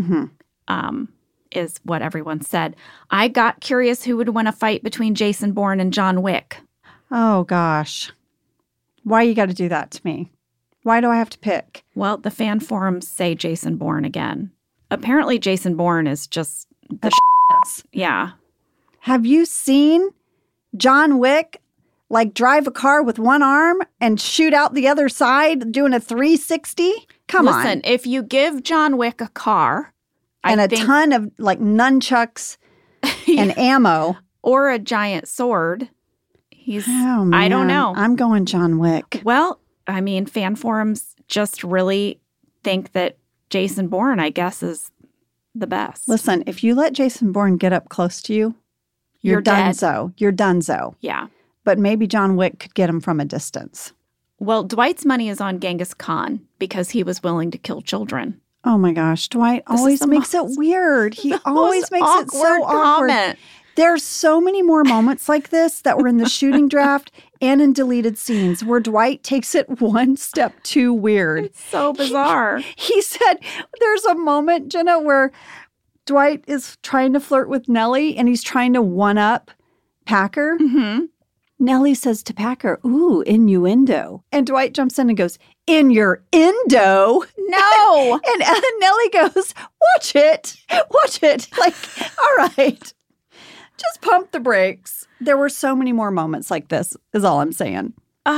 is what everyone said. I got curious who would win a fight between Jason Bourne and John Wick. Oh, gosh. Why you got to do that to me? Why do I have to pick? Well, the fan forums say Jason Bourne again. Apparently, Jason Bourne is just the Yeah. Have you seen John Wick drive a car with one arm and shoot out the other side doing a 360? Come on. Listen, if you give John Wick a car And a ton of nunchucks and ammo. Or a giant sword, Oh, man. I don't know. I'm going John Wick. Well, I mean, fan forums just really think that Jason Bourne, I guess, is the best. Listen, if you let Jason Bourne get up close to you, you're dead. donezo. You're donezo. Yeah. But maybe John Wick could get him from a distance. Well, Dwight's money is on Genghis Khan because he was willing to kill children. Oh my gosh, Dwight This is always the makes it most- weird. He the always most makes it so awkward. comment. There's so many more moments like this that were in the shooting draft and in deleted scenes where Dwight takes it one step too weird. It's so bizarre. He said there's a moment, Jenna, where Dwight is trying to flirt with Nellie and he's trying to one-up Packer. Mm-hmm. Nellie says to Packer, ooh, innuendo. And Dwight jumps in and goes, in your endo? No. And Nellie goes, watch it. Watch it. All right. Just pump the brakes. There were so many more moments like this, is all I'm saying.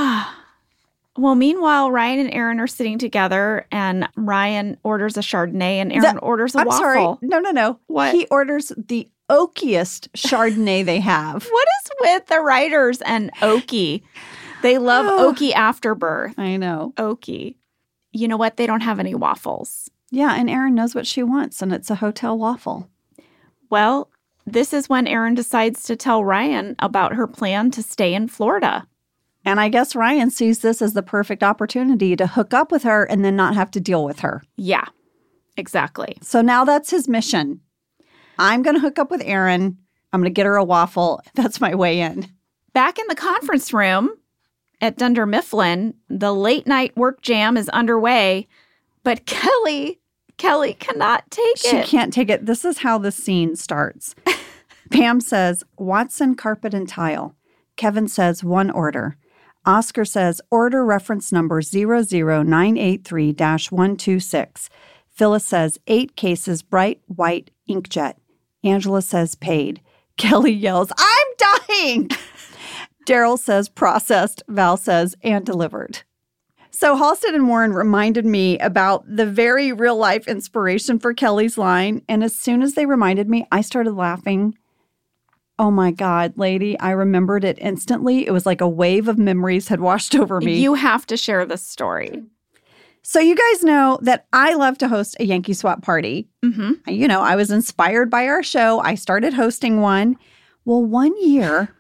Well, meanwhile, Ryan and Aaron are sitting together, and Ryan orders a Chardonnay, and Aaron orders a I'm waffle. sorry. No. What? He orders the oakiest Chardonnay they have. What is with the writers and Okie? They love Okie Afterbirth. I know. Okie. You know what? They don't have any waffles. Yeah, and Aaron knows what she wants, and it's a hotel waffle. Well, this is when Erin decides to tell Ryan about her plan to stay in Florida. And I guess Ryan sees this as the perfect opportunity to hook up with her and then not have to deal with her. Yeah, exactly. So now that's his mission. I'm going to hook up with Erin. I'm going to get her a waffle. That's my way in. Back in the conference room at Dunder Mifflin, the late night work jam is underway, but Kelly cannot take She it. can't take it. This is how the scene starts. Pam says, Watson, carpet and tile. Kevin says, 1 order. Oscar says, order reference number 00983-126. Phyllis says, 8 cases bright white inkjet. Angela says, paid. Kelly yells, I'm dying. Daryl says, processed. Val says, and delivered. So Halstead and Warren reminded me about the very real-life inspiration for Kelly's line. And as soon as they reminded me, I started laughing. Oh, my God, lady. I remembered it instantly. It was like a wave of memories had washed over me. You have to share this story. So you guys know that I love to host a Yankee Swap party. Mm-hmm. You know, I was inspired by our show. I started hosting one. Well, one year,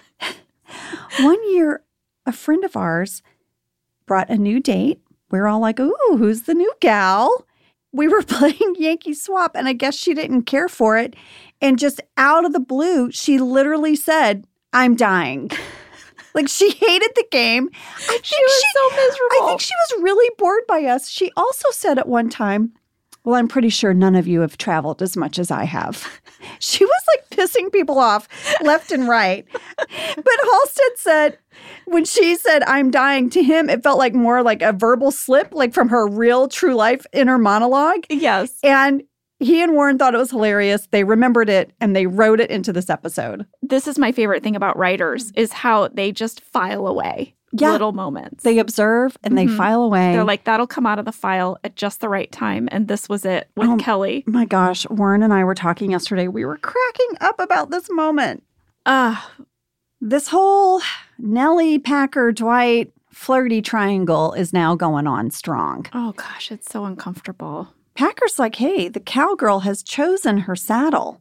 a friend of ours brought a new date. We were all like, ooh, who's the new gal? We were playing Yankee Swap, and I guess she didn't care for it. And just out of the blue, she literally said, I'm dying. Like, she hated the game. She was so miserable. I think she was really bored by us. She also said at one time, well, I'm pretty sure none of you have traveled as much as I have. She was like pissing people off left and right. But Halstead said, when she said, I'm dying, to him, it felt like more like a verbal slip, like from her real true life inner monologue. Yes. And he and Warren thought it was hilarious. They remembered it and they wrote it into this episode. This is my favorite thing about writers is how they just file away little moments. They observe and they file away. They're like, that'll come out of the file at just the right time. And this was it with Kelly. My gosh, Warren and I were talking yesterday. We were cracking up about this moment. This whole Nellie, Packer, Dwight flirty triangle is now going on strong. Oh, gosh, it's so uncomfortable. Packer's like, hey, the cowgirl has chosen her saddle.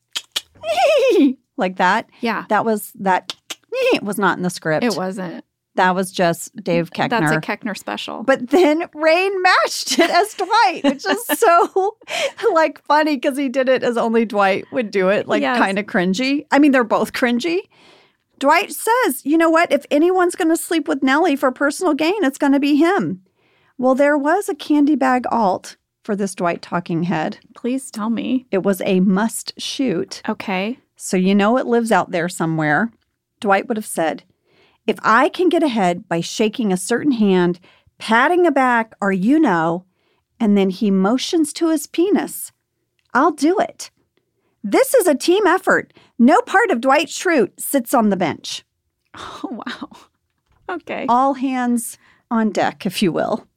Like that. Yeah. That was not in the script. It wasn't. That was just Dave Koechner. That's a Koechner special. But then Rain matched it as Dwight, which is so like funny because he did it as only Dwight would do it, like kind of cringy. I mean, they're both cringy. Dwight says, you know what? If anyone's going to sleep with Nellie for personal gain, it's going to be him. Well, there was a candy bag alt for this Dwight talking head. Please tell me. It was a must shoot. Okay. So you know it lives out there somewhere. Dwight would have said, if I can get ahead by shaking a certain hand, patting a back, or and then he motions to his penis, I'll do it. This is a team effort. No part of Dwight Schrute sits on the bench. Oh, wow. Okay. All hands on deck, if you will.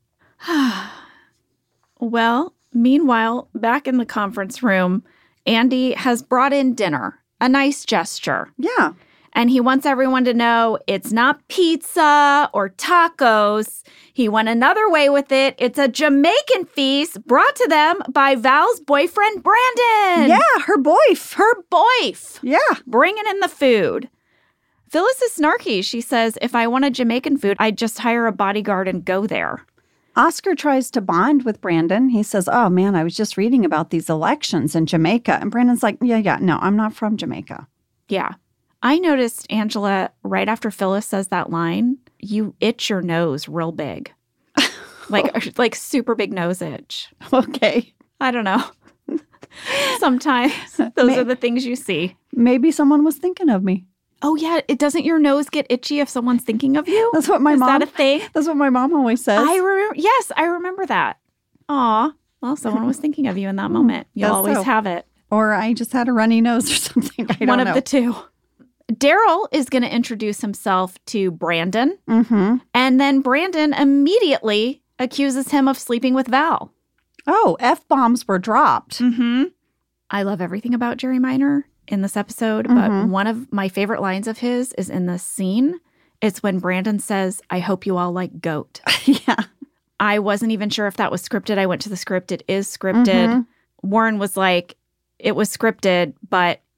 Well, meanwhile, back in the conference room, Andy has brought in dinner, a nice gesture. Yeah. And he wants everyone to know it's not pizza or tacos. He went another way with it. It's a Jamaican feast brought to them by Val's boyfriend, Brandon. Yeah, her boyf. Her boyf. Yeah. Bringing in the food. Phyllis is snarky. She says, if I wanted Jamaican food, I'd just hire a bodyguard and go there. Oscar tries to bond with Brandon. He says, oh, man, I was just reading about these elections in Jamaica. And Brandon's like, yeah, no, I'm not from Jamaica. Yeah. I noticed, Angela, right after Phyllis says that line, you itch your nose real big. like super big nose itch. Okay. I don't know. Sometimes those are the things you see. Maybe someone was thinking of me. Oh, yeah. Doesn't your nose get itchy if someone's thinking of you? That's what my mom... Is that a thing? That's what my mom always says. Yes, I remember that. Aw. Well, someone was thinking of you in that moment. You'll always have it. Or I just had a runny nose or something. I don't know. One of the two. Daryl is going to introduce himself to Brandon. Mm-hmm. And then Brandon immediately accuses him of sleeping with Val. Oh, F-bombs were dropped. Mm-hmm. I love everything about Jerry Minor in this episode, but one of my favorite lines of his is in this scene. It's when Brandon says, I hope you all like goat. Yeah. I wasn't even sure if that was scripted. I went to the script. It is scripted. Warren was like, it was scripted, but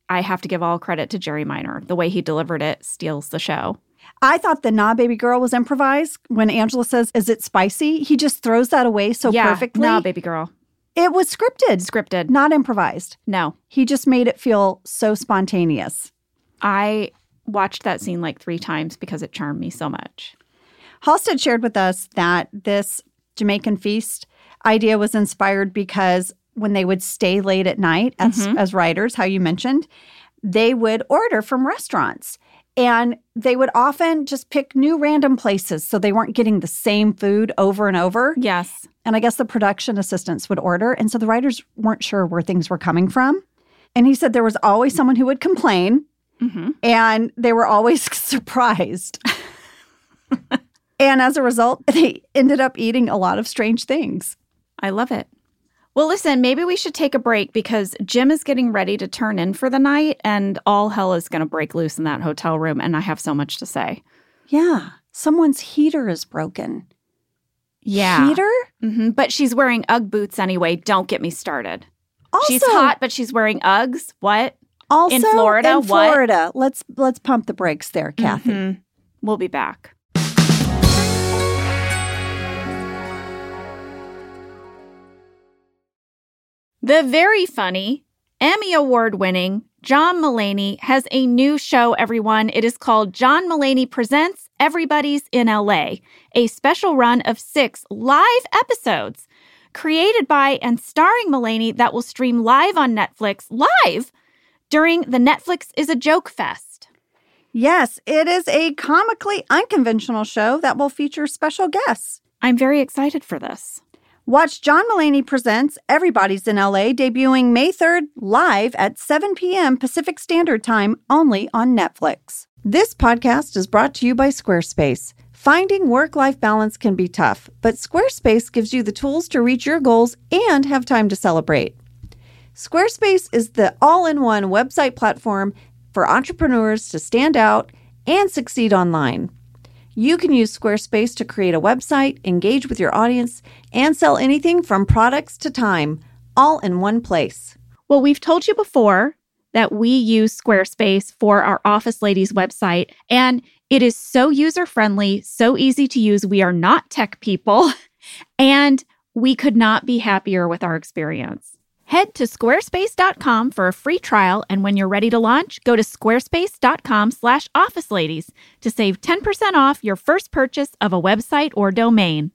I have to give all credit to Jerry Minor. The way he delivered it steals the show. I thought the nah, baby girl was improvised. When Angela says, is it spicy? He just throws that away so perfectly. Nah, baby girl. It was scripted. Scripted. Not improvised. No. He just made it feel so spontaneous. I watched that scene like 3 times because it charmed me so much. Halstead shared with us that this Jamaican feast idea was inspired because when they would stay late at night as writers, how you mentioned, they would order from restaurants. And they would often just pick new random places so they weren't getting the same food over and over. Yes. And I guess the production assistants would order. And so the writers weren't sure where things were coming from. And he said there was always someone who would complain. And they were always surprised. And as a result, they ended up eating a lot of strange things. I love it. Well, listen, maybe we should take a break because Jim is getting ready to turn in for the night and all hell is going to break loose in that hotel room. And I have so much to say. Yeah. Someone's heater is broken. Yeah. Heater? But she's wearing Ugg boots anyway. Don't get me started. Also, she's hot, but she's wearing Uggs. What? Also, in Florida? In Florida. Let's pump the brakes there, Kathy. We'll be back. The very funny, Emmy Award-winning John Mulaney has a new show, everyone. It is called John Mulaney Presents Everybody's in LA, a special run of 6 live episodes created by and starring Mulaney that will stream live on Netflix live during the Netflix is a Joke Fest. Yes, it is a comically unconventional show that will feature special guests. I'm very excited for this. Watch John Mulaney Presents Everybody's in LA, debuting May 3rd live at 7 p.m. Pacific Standard Time, only on Netflix. This podcast is brought to you by Squarespace. Finding work-life balance can be tough, but Squarespace gives you the tools to reach your goals and have time to celebrate. Squarespace is the all-in-one website platform for entrepreneurs to stand out and succeed online. You can use Squarespace to create a website, engage with your audience, and sell anything from products to time, all in one place. Well, we've told you before that we use Squarespace for our Office Ladies website, and it is so user-friendly, so easy to use. We are not tech people, and we could not be happier with our experience. Head to squarespace.com for a free trial, and when you're ready to launch, go to squarespace.com/officeladies to save 10% off your first purchase of a website or domain.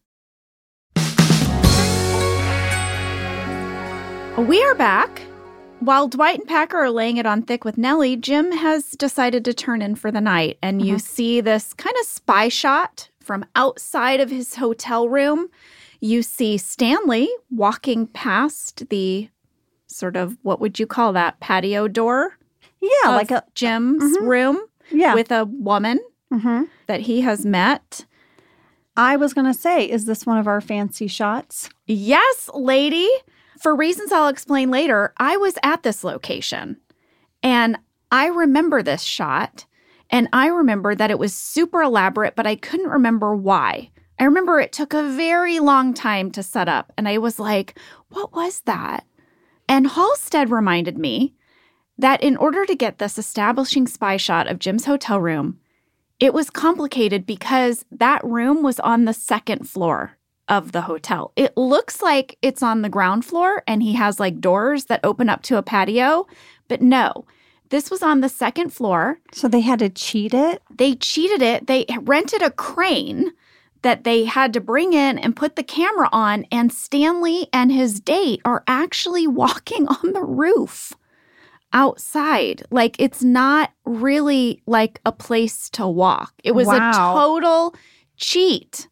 We are back. While Dwight and Packer are laying it on thick with Nellie, Jim has decided to turn in for the night, and you see this kind of spy shot from outside of his hotel room. You see Stanley walking past the sort of, what would you call that, patio door? Yeah, like a Jim's room with a woman that he has met. I was going to say, is this one of our fancy shots? Yes, lady. For reasons I'll explain later, I was at this location and I remember this shot and I remember that it was super elaborate, but I couldn't remember why. I remember it took a very long time to set up and I was like, what was that? And Halstead reminded me that in order to get this establishing spy shot of Jim's hotel room, it was complicated because that room was on the 2nd floor of the hotel. It looks like it's on the ground floor and he has like doors that open up to a patio, but no, this was on the 2nd floor. So they had to cheat it? They cheated it. They rented a crane that they had to bring in and put the camera on, and Stanley and his date are actually walking on the roof outside. Like, it's not really like a place to walk. It was a total cheat.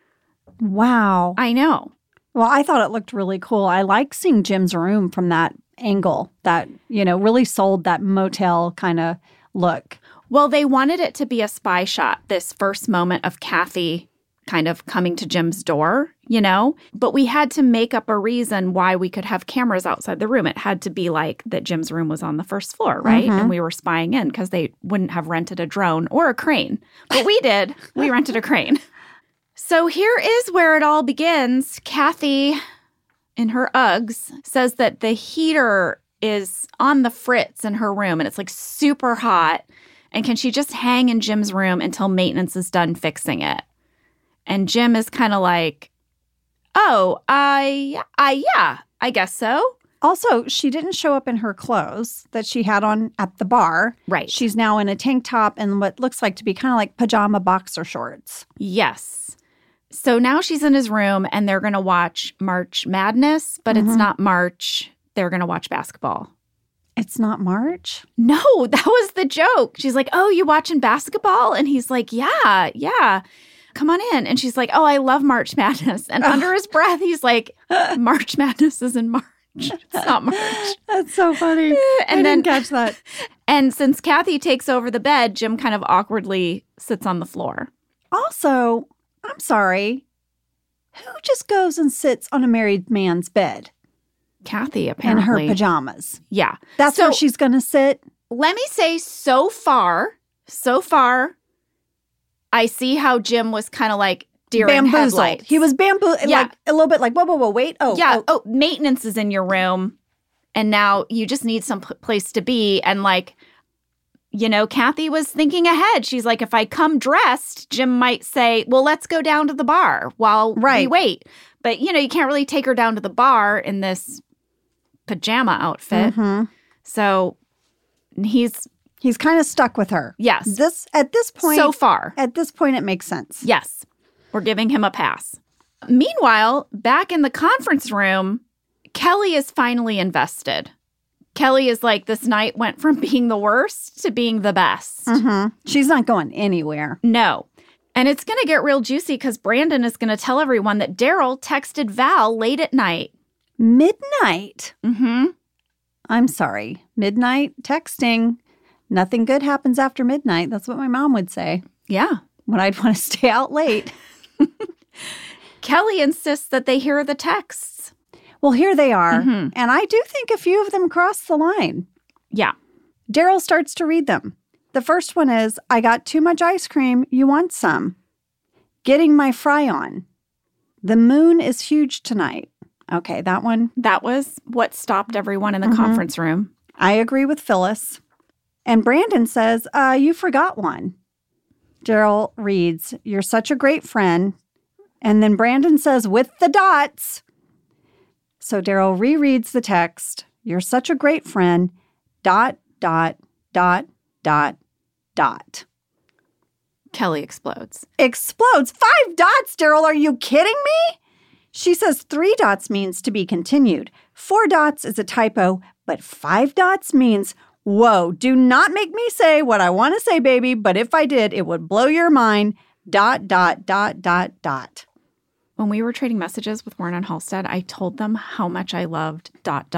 Wow. I know. Well, I thought it looked really cool. I like seeing Jim's room from that angle that, really sold that motel kind of look. Well, they wanted it to be a spy shot, this first moment of Kathy kind of coming to Jim's door, but we had to make up a reason why we could have cameras outside the room. It had to be like that Jim's room was on the 1st floor, right? And we were spying in because they wouldn't have rented a drone or a crane. But we did. We rented a crane. So here is where it all begins. Kathy, in her Uggs, says that the heater is on the fritz in her room and it's like super hot. And can she just hang in Jim's room until maintenance is done fixing it? And Jim is kind of like, oh, yeah, I guess so. Also, she didn't show up in her clothes that she had on at the bar. Right. She's now in a tank top and what looks like to be kind of like pajama boxer shorts. Yes. So now she's in his room and they're going to watch March Madness, but it's not March. They're going to watch basketball. It's not March? No, that was the joke. She's like, oh, you watching basketball? And he's like, yeah. Come on in. And she's like, oh, I love March Madness. And under his breath, he's like, March Madness is in March. It's not March. That's so funny. And I then didn't catch that. And since Kathy takes over the bed, Jim kind of awkwardly sits on the floor. Also, I'm sorry. Who just goes and sits on a married man's bed Kathy, in apparently. her pajamas? Yeah. That's So- where she's going to sit? Let me say, so far, I see how Jim was kind of like deer in Bamboozled. headlights. He was bamboozled, Yeah. like a little bit like, whoa, wait. Oh, maintenance is in your room, and now you just need some place to be. And like, Kathy was thinking ahead. She's like, if I come dressed, Jim might say, well, let's go down to the bar while we wait. But, you can't really take her down to the bar in this pajama outfit. Mm-hmm. So he's kind of stuck with her. Yes. At this point, So far. At this point, it makes sense. Yes. We're giving him a pass. Meanwhile, back in the conference room, Kelly is finally invested. Kelly is like, this night went from being the worst to being the best. Mm-hmm. She's not going anywhere. No. And it's going to get real juicy because Brandon is going to tell everyone that Daryl texted Val late at night. Midnight? Mm-hmm. I'm sorry. Midnight texting. Nothing good happens after midnight. That's what my mom would say Yeah. when I'd want to stay out late. Kelly insists that they hear the texts. Well, here they are. Mm-hmm. And I do think a few of them cross the line. Yeah. Daryl starts to read them. The first one is, I got too much ice cream. You want some? Getting my fry on. The moon is huge tonight. Okay, that one. That was what stopped everyone in the conference room. I agree with Phyllis. And Brandon says, you forgot one. Daryl reads, you're such a great friend. And then Brandon says, with the dots. So Daryl rereads the text. You're such a great friend. ... Kelly explodes. Explodes. 5 dots, Daryl. Are you kidding me? She says 3 dots means to be continued. 4 dots is a typo, but 5 dots means, whoa, do not make me say what I want to say, baby, but if I did, it would blow your mind. ... When we were trading messages with Warren and Halstead, I told them how much I loved ...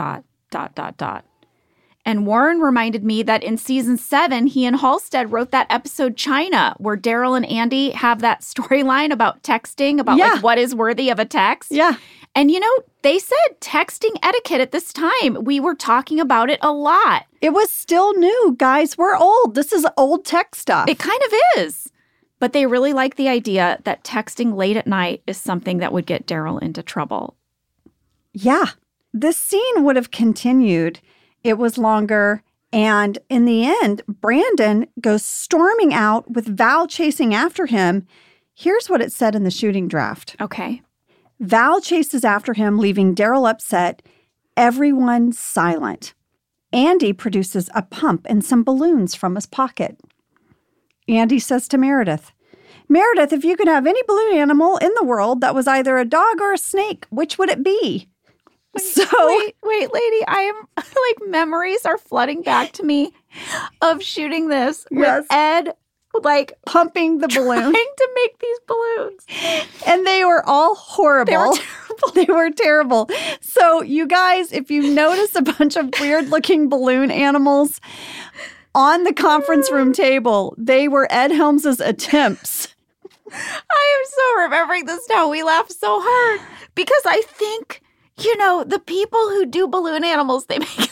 And Warren reminded me that in season 7, he and Halstead wrote that episode China, where Daryl and Andy have that storyline about texting, about like what is worthy of a text. Yeah. And they said texting etiquette at this time. We were talking about it a lot. It was still new, guys. We're old. This is old tech stuff. It kind of is. But they really like the idea that texting late at night is something that would get Daryl into trouble. Yeah. This scene would have continued. It was longer. And in the end, Brandon goes storming out with Val chasing after him. Here's what it said in the shooting draft. Okay. Val chases after him, leaving Daryl upset. Everyone silent. Andy produces a pump and some balloons from his pocket. Andy says to Meredith, Meredith, if you could have any balloon animal in the world that was either a dog or a snake, which would it be? Wait, lady, I am like memories are flooding back to me of shooting this with Ed, like pumping the balloon, trying to make these balloons. And they were all horrible. They were terrible. They were terrible. So you guys, if you notice a bunch of weird looking balloon animals on the conference room table, they were Ed Helms' attempts. I am so remembering this now. We laughed so hard because I think, the people who do balloon animals, they make it look so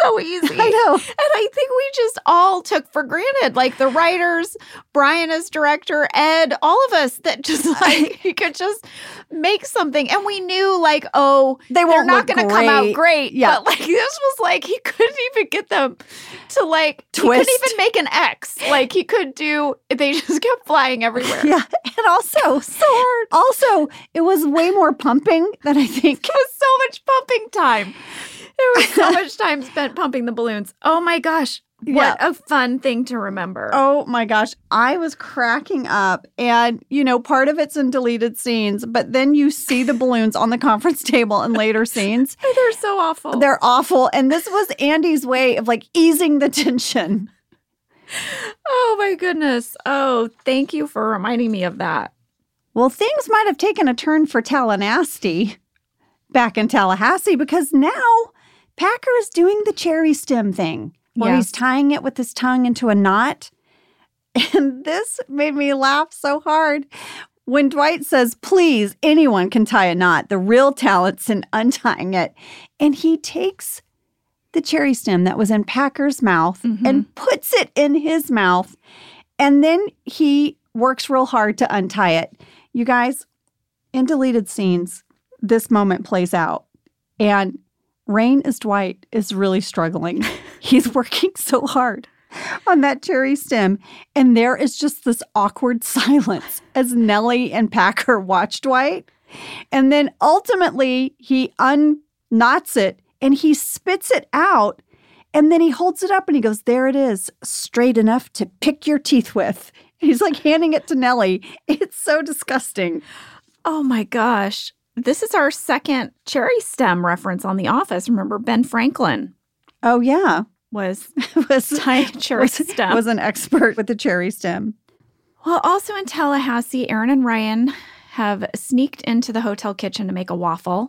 so easy. I know. And I think we just all took for granted, like the writers, Brian as director, Ed, all of us, that just like he could just make something. And we knew like, oh, they're won't not look going to come out great. great. Yeah. But like this was like, he couldn't even get them to like, Twist. He couldn't even make an X. Like he could do, they just kept flying everywhere. Yeah. And also, so hard. Also, it was way more pumping than I think. It was so much pumping time. There was so much time spent pumping the balloons. Oh my gosh. What a fun thing to remember. Oh my gosh. I was cracking up. And, you know, part of it's in deleted scenes, but then you see the balloons on the conference table in later scenes. They're so awful. They're awful. And this was Andy's way of like easing the tension. Oh my goodness. Oh, thank you for reminding me of that. Well, things might have taken a turn for Tallahassee back in Tallahassee because now Packer is doing the cherry stem thing where Yes. he's tying it with his tongue into a knot. And this made me laugh so hard when Dwight says, please, anyone can tie a knot. The real talent's in untying it. And he takes the cherry stem that was in Packer's mouth and puts it in his mouth. And then he works real hard to untie it. You guys, in deleted scenes, this moment plays out. And Rain as Dwight is really struggling. He's working so hard on that cherry stem. And there is just this awkward silence as Nellie and Packer watch Dwight. And then ultimately he unknots it and he spits it out. And then he holds it up and he goes, there it is, straight enough to pick your teeth with. He's like handing it to Nellie. It's so disgusting. Oh my gosh. This is our second cherry stem reference on The Office. Remember, Ben Franklin Oh, yeah. was was tying a cherry stem. was an expert with the cherry stem. Well, also in Tallahassee, Aaron and Ryan have sneaked into the hotel kitchen to make a waffle.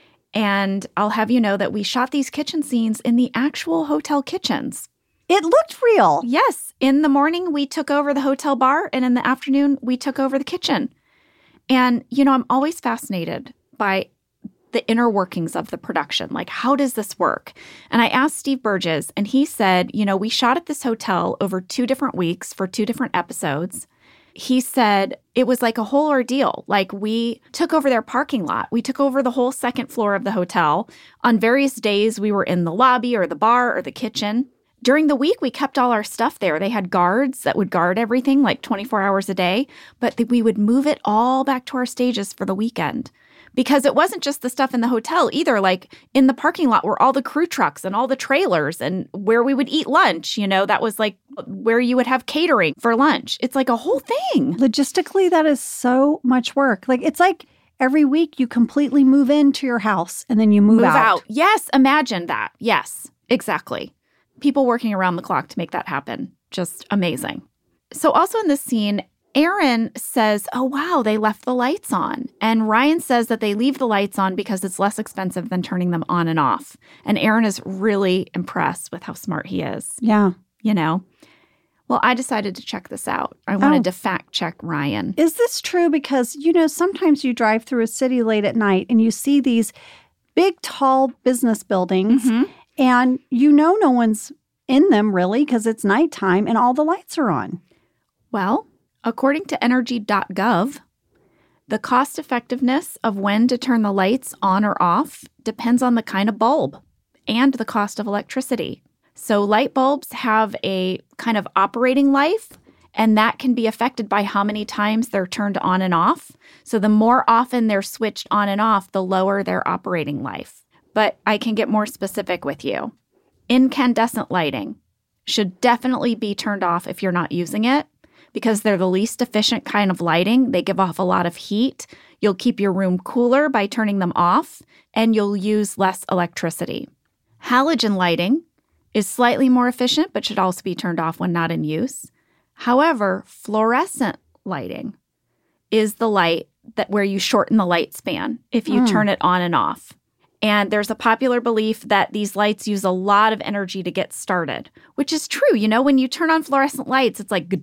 And I'll have you know that we shot these kitchen scenes in the actual hotel kitchens. It looked real. Yes. In the morning, we took over the hotel bar, and in the afternoon, we took over the kitchen. And, you know, I'm always fascinated by the inner workings of the production. Like, how does this work? And I asked Steve Burgess, and he said, you know, we shot at this hotel over 2 different weeks for 2 different episodes. He said it was like a whole ordeal. Like, we took over their parking lot. We took over the whole 2nd floor of the hotel. On various days, we were in the lobby or the bar or the kitchen. During the week, we kept all our stuff there. They had guards that would guard everything like 24 hours a day, but we would move it all back to our stages for the weekend. Because it wasn't just the stuff in the hotel either. Like in the parking lot were all the crew trucks and all the trailers and where we would eat lunch. You know, that was like where you would have catering for lunch. It's like a whole thing. Logistically, that is so much work. Like, it's like every week you completely move into your house and then you move out. Yes, imagine that. Yes, exactly. People working around the clock to make that happen. Just amazing. So also in this scene, Aaron says, oh, wow, they left the lights on. And Ryan says that they leave the lights on because it's less expensive than turning them on and off. And Aaron is really impressed with how smart he is, Yeah. you know. Well, I decided to check this out. I wanted to fact check Ryan. Is this true? Because, you know, sometimes you drive through a city late at night and you see these big, tall business buildings and you know no one's in them really because it's nighttime and all the lights are on. Well, according to energy.gov, the cost effectiveness of when to turn the lights on or off depends on the kind of bulb and the cost of electricity. So light bulbs have a kind of operating life, and that can be affected by how many times they're turned on and off. So the more often they're switched on and off, the lower their operating life. But I can get more specific with you. Incandescent lighting should definitely be turned off if you're not using it because they're the least efficient kind of lighting. They give off a lot of heat. You'll keep your room cooler by turning them off, and you'll use less electricity. Halogen lighting is slightly more efficient, but should also be turned off when not in use. However, fluorescent lighting is the light that where you shorten the light span if you turn it on and off. And there's a popular belief that these lights use a lot of energy to get started, which is true. You know, when you turn on fluorescent lights, it's like,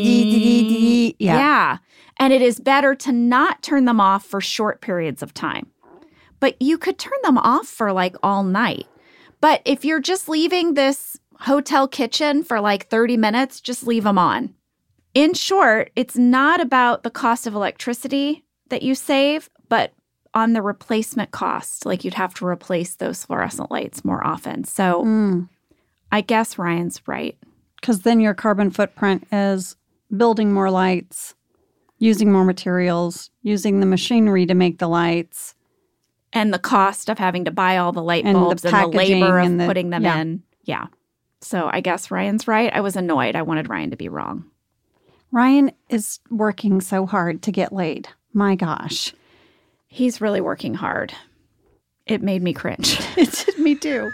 yeah. And it is better to not turn them off for short periods of time. But you could turn them off for like all night. But if you're just leaving this hotel kitchen for like 30 minutes, just leave them on. In short, it's not about the cost of electricity that you save, but on the replacement cost. Like you'd have to replace those fluorescent lights more often. So I guess Ryan's right. Because then your carbon footprint is building more lights, using more materials, using the machinery to make the lights. And the cost of having to buy all the light And the bulbs and the packaging labor of and the- putting them yeah. in. Yeah. So I guess Ryan's right. I was annoyed. I wanted Ryan to be wrong. Ryan is working so hard to get laid. My gosh. He's really working hard. It made me cringe. It did me too.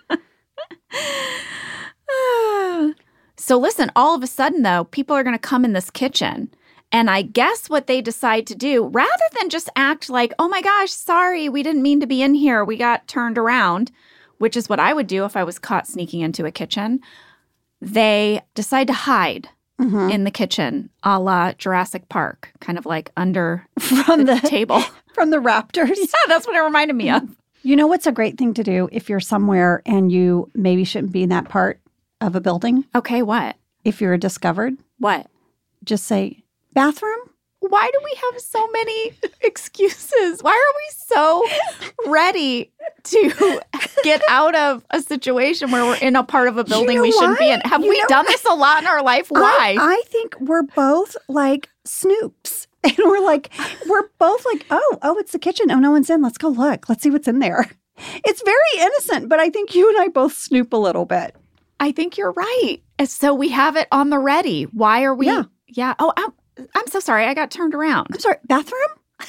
So listen, all of a sudden, though, people are going to come in this kitchen. And I guess what they decide to do, rather than just act like, oh my gosh, sorry, we didn't mean to be in here. We got turned around, which is what I would do if I was caught sneaking into a kitchen. They decide to hide in the kitchen, a la Jurassic Park, kind of like under From the the table. from the raptors. Yeah, that's what it reminded me of. You know what's a great thing to do if you're somewhere and you maybe shouldn't be in that part of a building? Okay, what? If you're discovered, What? just say, bathroom? Why do we have so many excuses? Why are we so ready to get out of a situation where we're in a part of a building know we shouldn't be why? in? Have You we know- done this a lot in our life? Why? I think we're both like Snoops. And we're both like, oh, it's the kitchen. Oh, no one's in. Let's go look. Let's see what's in there. It's very innocent, but I think you and I both snoop a little bit. I think you're right. And so we have it on the ready. Why are we? Yeah. Oh, I'm so sorry. I got turned around. I'm sorry, bathroom?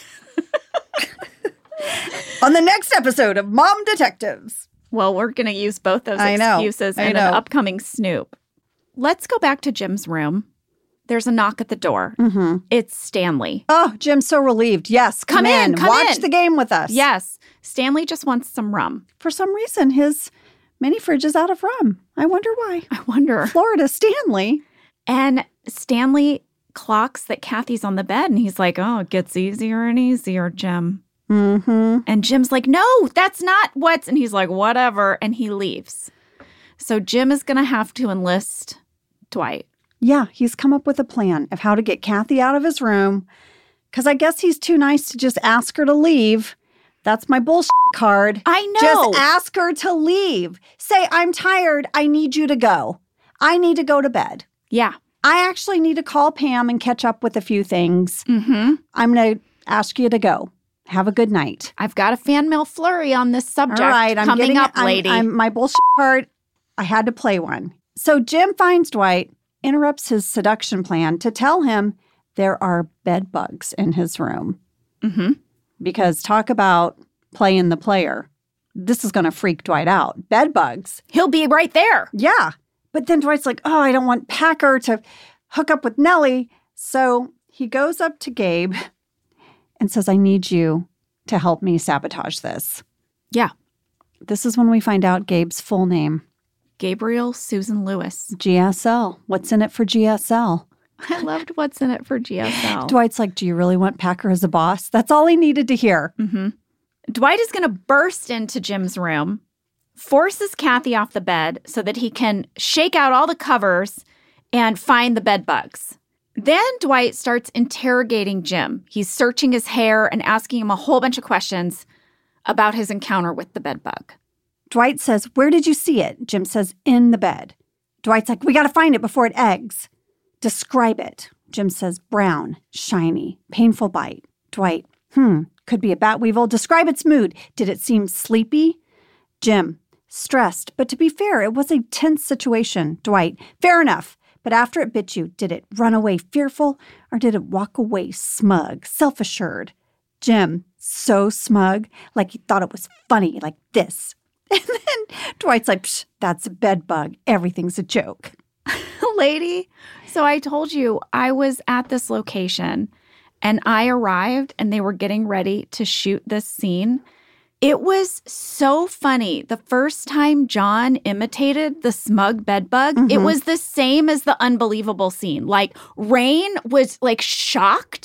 On the next episode of Mom Detectives. Well, we're going to use both those I know. excuses I in know. an upcoming Snoop. Let's go back to Jim's room. There's a knock at the door. Mm-hmm. It's Stanley. Oh, Jim's so relieved. Yes, come in. Come Watch in. the game with us. Yes. Stanley just wants some rum. For some reason, his mini fridge is out of rum. I wonder why. I wonder. Florida Stanley. And Stanley clocks that Kathy's on the bed and he's like, oh, it gets easier and easier, Jim. Mm-hmm. And Jim's like, no, that's not what's. And he's like, whatever. And he leaves. So Jim is going to have to enlist Dwight. Yeah, he's come up with a plan of how to get Kathy out of his room. Because I guess he's too nice to just ask her to leave. That's my bullshit card. I know. Just ask her to leave. Say, I'm tired. I need you to go. I need to go to bed. Yeah. I actually need to call Pam and catch up with a few things. Mm-hmm. I'm going to ask you to go. Have a good night. I've got a fan mail flurry on this subject All right, I'm coming getting up, I'm- lady. I'm my bullshit card. I had to play one. So Jim finds Dwight, interrupts his seduction plan to tell him there are bed bugs in his room. Mm-hmm. Because talk about playing the player. This is going to freak Dwight out. Bed bugs. He'll be right there. Yeah. But then Dwight's like, oh, I don't want Packer to hook up with Nellie. So he goes up to Gabe and says, I need you to help me sabotage this. Yeah. This is when we find out Gabe's full name. Gabriel Susan Lewis. GSL. What's in it for GSL? I loved what's in it for GSL. Dwight's like, do you really want Packer as a boss? That's all he needed to hear. Mm-hmm. Dwight is going to burst into Jim's room, forces Kathy off the bed so that he can shake out all the covers and find the bed bugs. Then Dwight starts interrogating Jim. He's searching his hair and asking him a whole bunch of questions about his encounter with the bed bug. Dwight says, where did you see it? Jim says, in the bed. Dwight's like, we got to find it before it eggs. Describe it. Jim says, brown, shiny, painful bite. Dwight, could be a bat weevil. Describe its mood. Did it seem sleepy? Jim, stressed. But to be fair, it was a tense situation. Dwight, fair enough. But after it bit you, did it run away fearful or did it walk away smug, self-assured? Jim, so smug, like he thought it was funny, like this. And then Dwight's like, psh, that's a bed bug. Everything's a joke. Lady, so I told you I was at this location and I arrived and they were getting ready to shoot this scene. It was so funny. The first time John imitated the smug bed bug, it was the same as the unbelievable scene. Like Rain was like shocked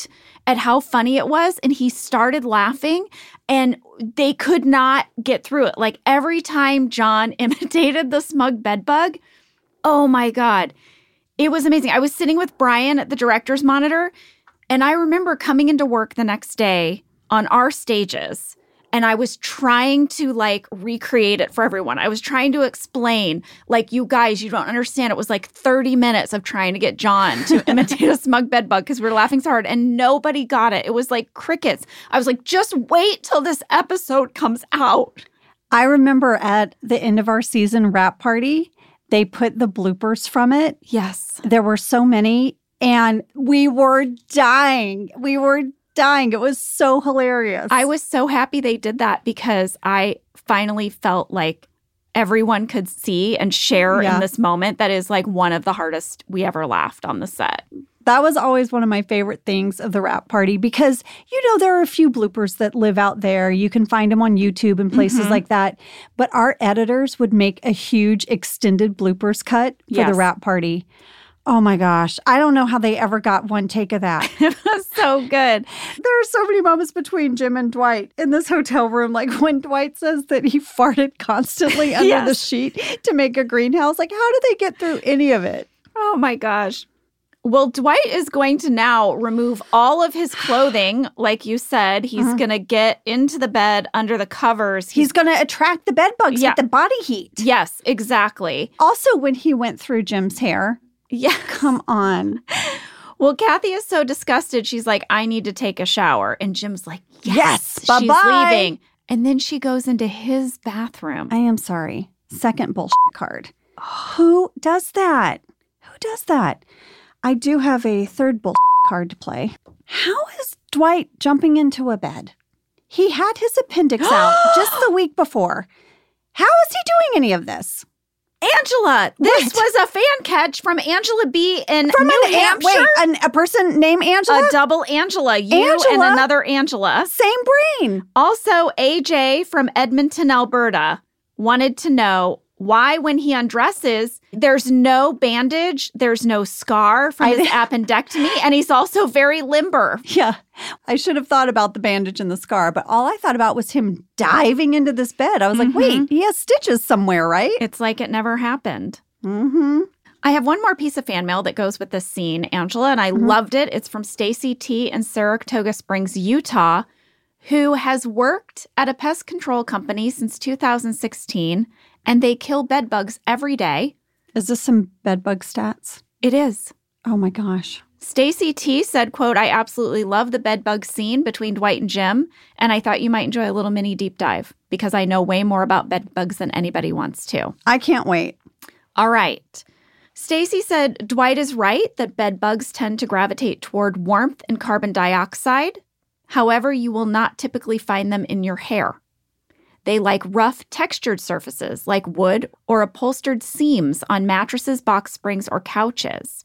at how funny it was. And he started laughing and they could not get through it. Like every time John imitated the smug bedbug, oh my God, it was amazing. I was sitting with Brian at the director's monitor and I remember coming into work the next day on our stages. And I was trying to like recreate it for everyone. I was trying to explain, like, you guys, you don't understand. It was like 30 minutes of trying to get John to imitate a smug bedbug because we were laughing so hard and nobody got it. It was like crickets. I was like, just wait till this episode comes out. I remember at the end of our season wrap party, they put the bloopers from it. Yes. There were so many and we were dying. It was so hilarious. I was so happy they did that because I finally felt like everyone could see and share in this moment that is like one of the hardest we ever laughed on the set. That was always one of my favorite things of the wrap party because, there are a few bloopers that live out there. You can find them on YouTube and places like that. But our editors would make a huge extended bloopers cut for the wrap party. Oh my gosh. I don't know how they ever got one take of that. It was so good. There are so many moments between Jim and Dwight in this hotel room. Like when Dwight says that he farted constantly under the sheet to make a greenhouse. Like, how did they get through any of it? Oh my gosh. Well, Dwight is going to now remove all of his clothing. Like you said, he's going to get into the bed under the covers. He's going to attract the bed bugs with the body heat. Yes, exactly. Also, when he went through Jim's hair. Yeah. Come on. Well, Kathy is so disgusted. She's like, I need to take a shower. And Jim's like, yes, bye-bye. She's leaving. And then she goes into his bathroom. I am sorry. Second bullshit card. Who does that? I do have a third bullshit card to play. How is Dwight jumping into a bed? He had his appendix out just the week before. How is he doing any of this? Angela, this was a fan catch from Angela B. in New Hampshire. Wait, a person named Angela? A double Angela. You and another Angela. Same brain. Also, AJ from Edmonton, Alberta, wanted to know why when he undresses, there's no bandage, there's no scar from his appendectomy, and he's also very limber. Yeah, I should have thought about the bandage and the scar, but all I thought about was him diving into this bed. I was like, wait, he has stitches somewhere, right? It's like it never happened. Mm-hmm. I have one more piece of fan mail that goes with this scene, Angela, and I loved it. It's from Stacy T. in Saratoga Springs, Utah, who has worked at a pest control company since 2016, and they kill bed bugs every day. Is this some bed bug stats? It is. Oh my gosh. Stacy T said, quote, I absolutely love the bed bug scene between Dwight and Jim, and I thought you might enjoy a little mini deep dive because I know way more about bed bugs than anybody wants to. I can't wait. All right. Stacy said, Dwight is right that bed bugs tend to gravitate toward warmth and carbon dioxide. However, you will not typically find them in your hair. They like rough, textured surfaces like wood or upholstered seams on mattresses, box springs, or couches.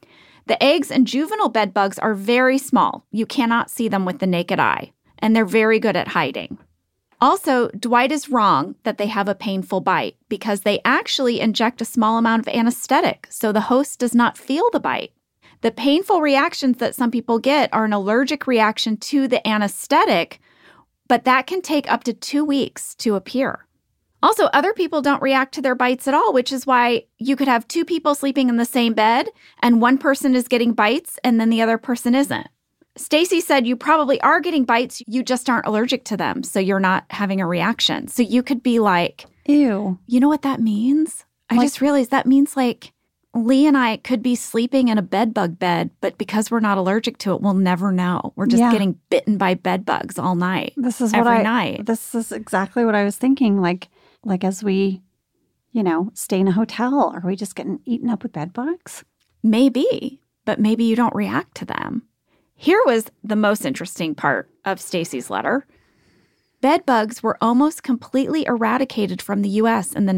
The eggs in juvenile bed bugs are very small. You cannot see them with the naked eye, and they're very good at hiding. Also, Dwight is wrong that they have a painful bite because they actually inject a small amount of anesthetic, so the host does not feel the bite. The painful reactions that some people get are an allergic reaction to the anesthetic, but that can take up to 2 weeks to appear. Also, other people don't react to their bites at all, which is why you could have two people sleeping in the same bed and one person is getting bites and then the other person isn't. Stacy said you probably are getting bites, you just aren't allergic to them, so you're not having a reaction. So you could be like, ew. You know what that means? I just realized that means like Lee and I could be sleeping in a bed bug bed, but because we're not allergic to it, we'll never know. We're just getting bitten by bed bugs all night. This is every night. This is exactly what I was thinking. Like as we, stay in a hotel, are we just getting eaten up with bed bugs? Maybe, but maybe you don't react to them. Here was the most interesting part of Stacy's letter. Bed bugs were almost completely eradicated from the U.S. in the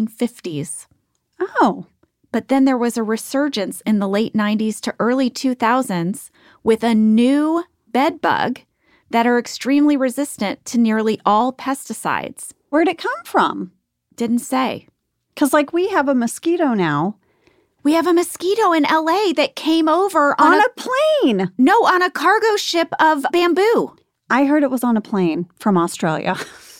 1950s. Oh. But then there was a resurgence in the late 90s to early 2000s with a new bed bug that are extremely resistant to nearly all pesticides. Where'd it come from? Didn't say. Because we have a mosquito now We have a mosquito in LA that came over On a plane. No, on a cargo ship of bamboo. I heard it was on a plane from Australia.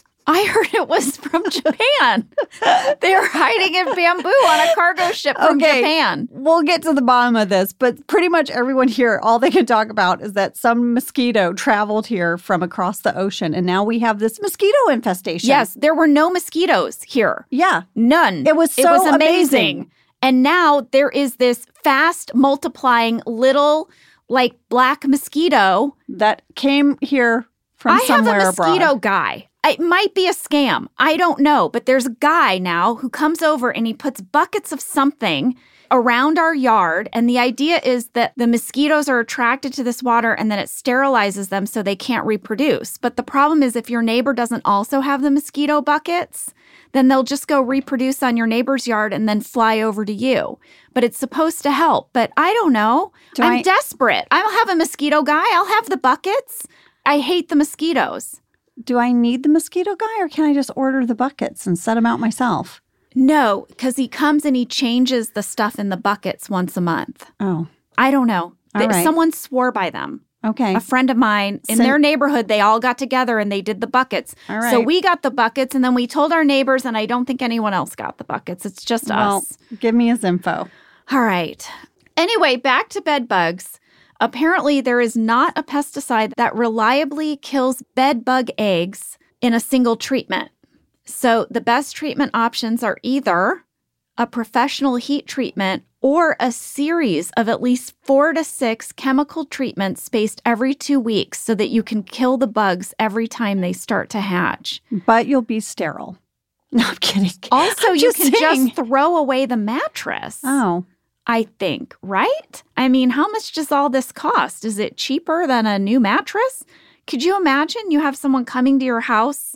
I heard it was from Japan. They were hiding in bamboo on a cargo ship from Japan. We'll get to the bottom of this, but pretty much everyone here, all they can talk about is that some mosquito traveled here from across the ocean, and now we have this mosquito infestation. Yes, there were no mosquitoes here. Yeah. None. It was so amazing. And now there is this fast multiplying little, like, black mosquito. That came here from somewhere abroad. I have a mosquito guy. It might be a scam. I don't know. But there's a guy now who comes over and he puts buckets of something around our yard. And the idea is that the mosquitoes are attracted to this water and then it sterilizes them so they can't reproduce. But the problem is if your neighbor doesn't also have the mosquito buckets, then they'll just go reproduce on your neighbor's yard and then fly over to you. But it's supposed to help. But I don't know. I'm desperate. I'll have a mosquito guy. I'll have the buckets. I hate the mosquitoes. Do I need the mosquito guy, or can I just order the buckets and set them out myself? No, because he comes and he changes the stuff in the buckets once a month. Oh. I don't know. All right. Someone swore by them. Okay. A friend of mine, in their neighborhood, they all got together and they did the buckets. All right. So we got the buckets, and then we told our neighbors, and I don't think anyone else got the buckets. It's just us. Give me his info. All right. Anyway, back to bed bugs. Apparently, there is not a pesticide that reliably kills bed bug eggs in a single treatment. So the best treatment options are either a professional heat treatment or a series of at least 4 to 6 chemical treatments spaced every 2 weeks so that you can kill the bugs every time they start to hatch. But you'll be sterile. No, I'm kidding. Also, you can just throw away the mattress. Oh. I think, right? I mean, how much does all this cost? Is it cheaper than a new mattress? Could you imagine you have someone coming to your house,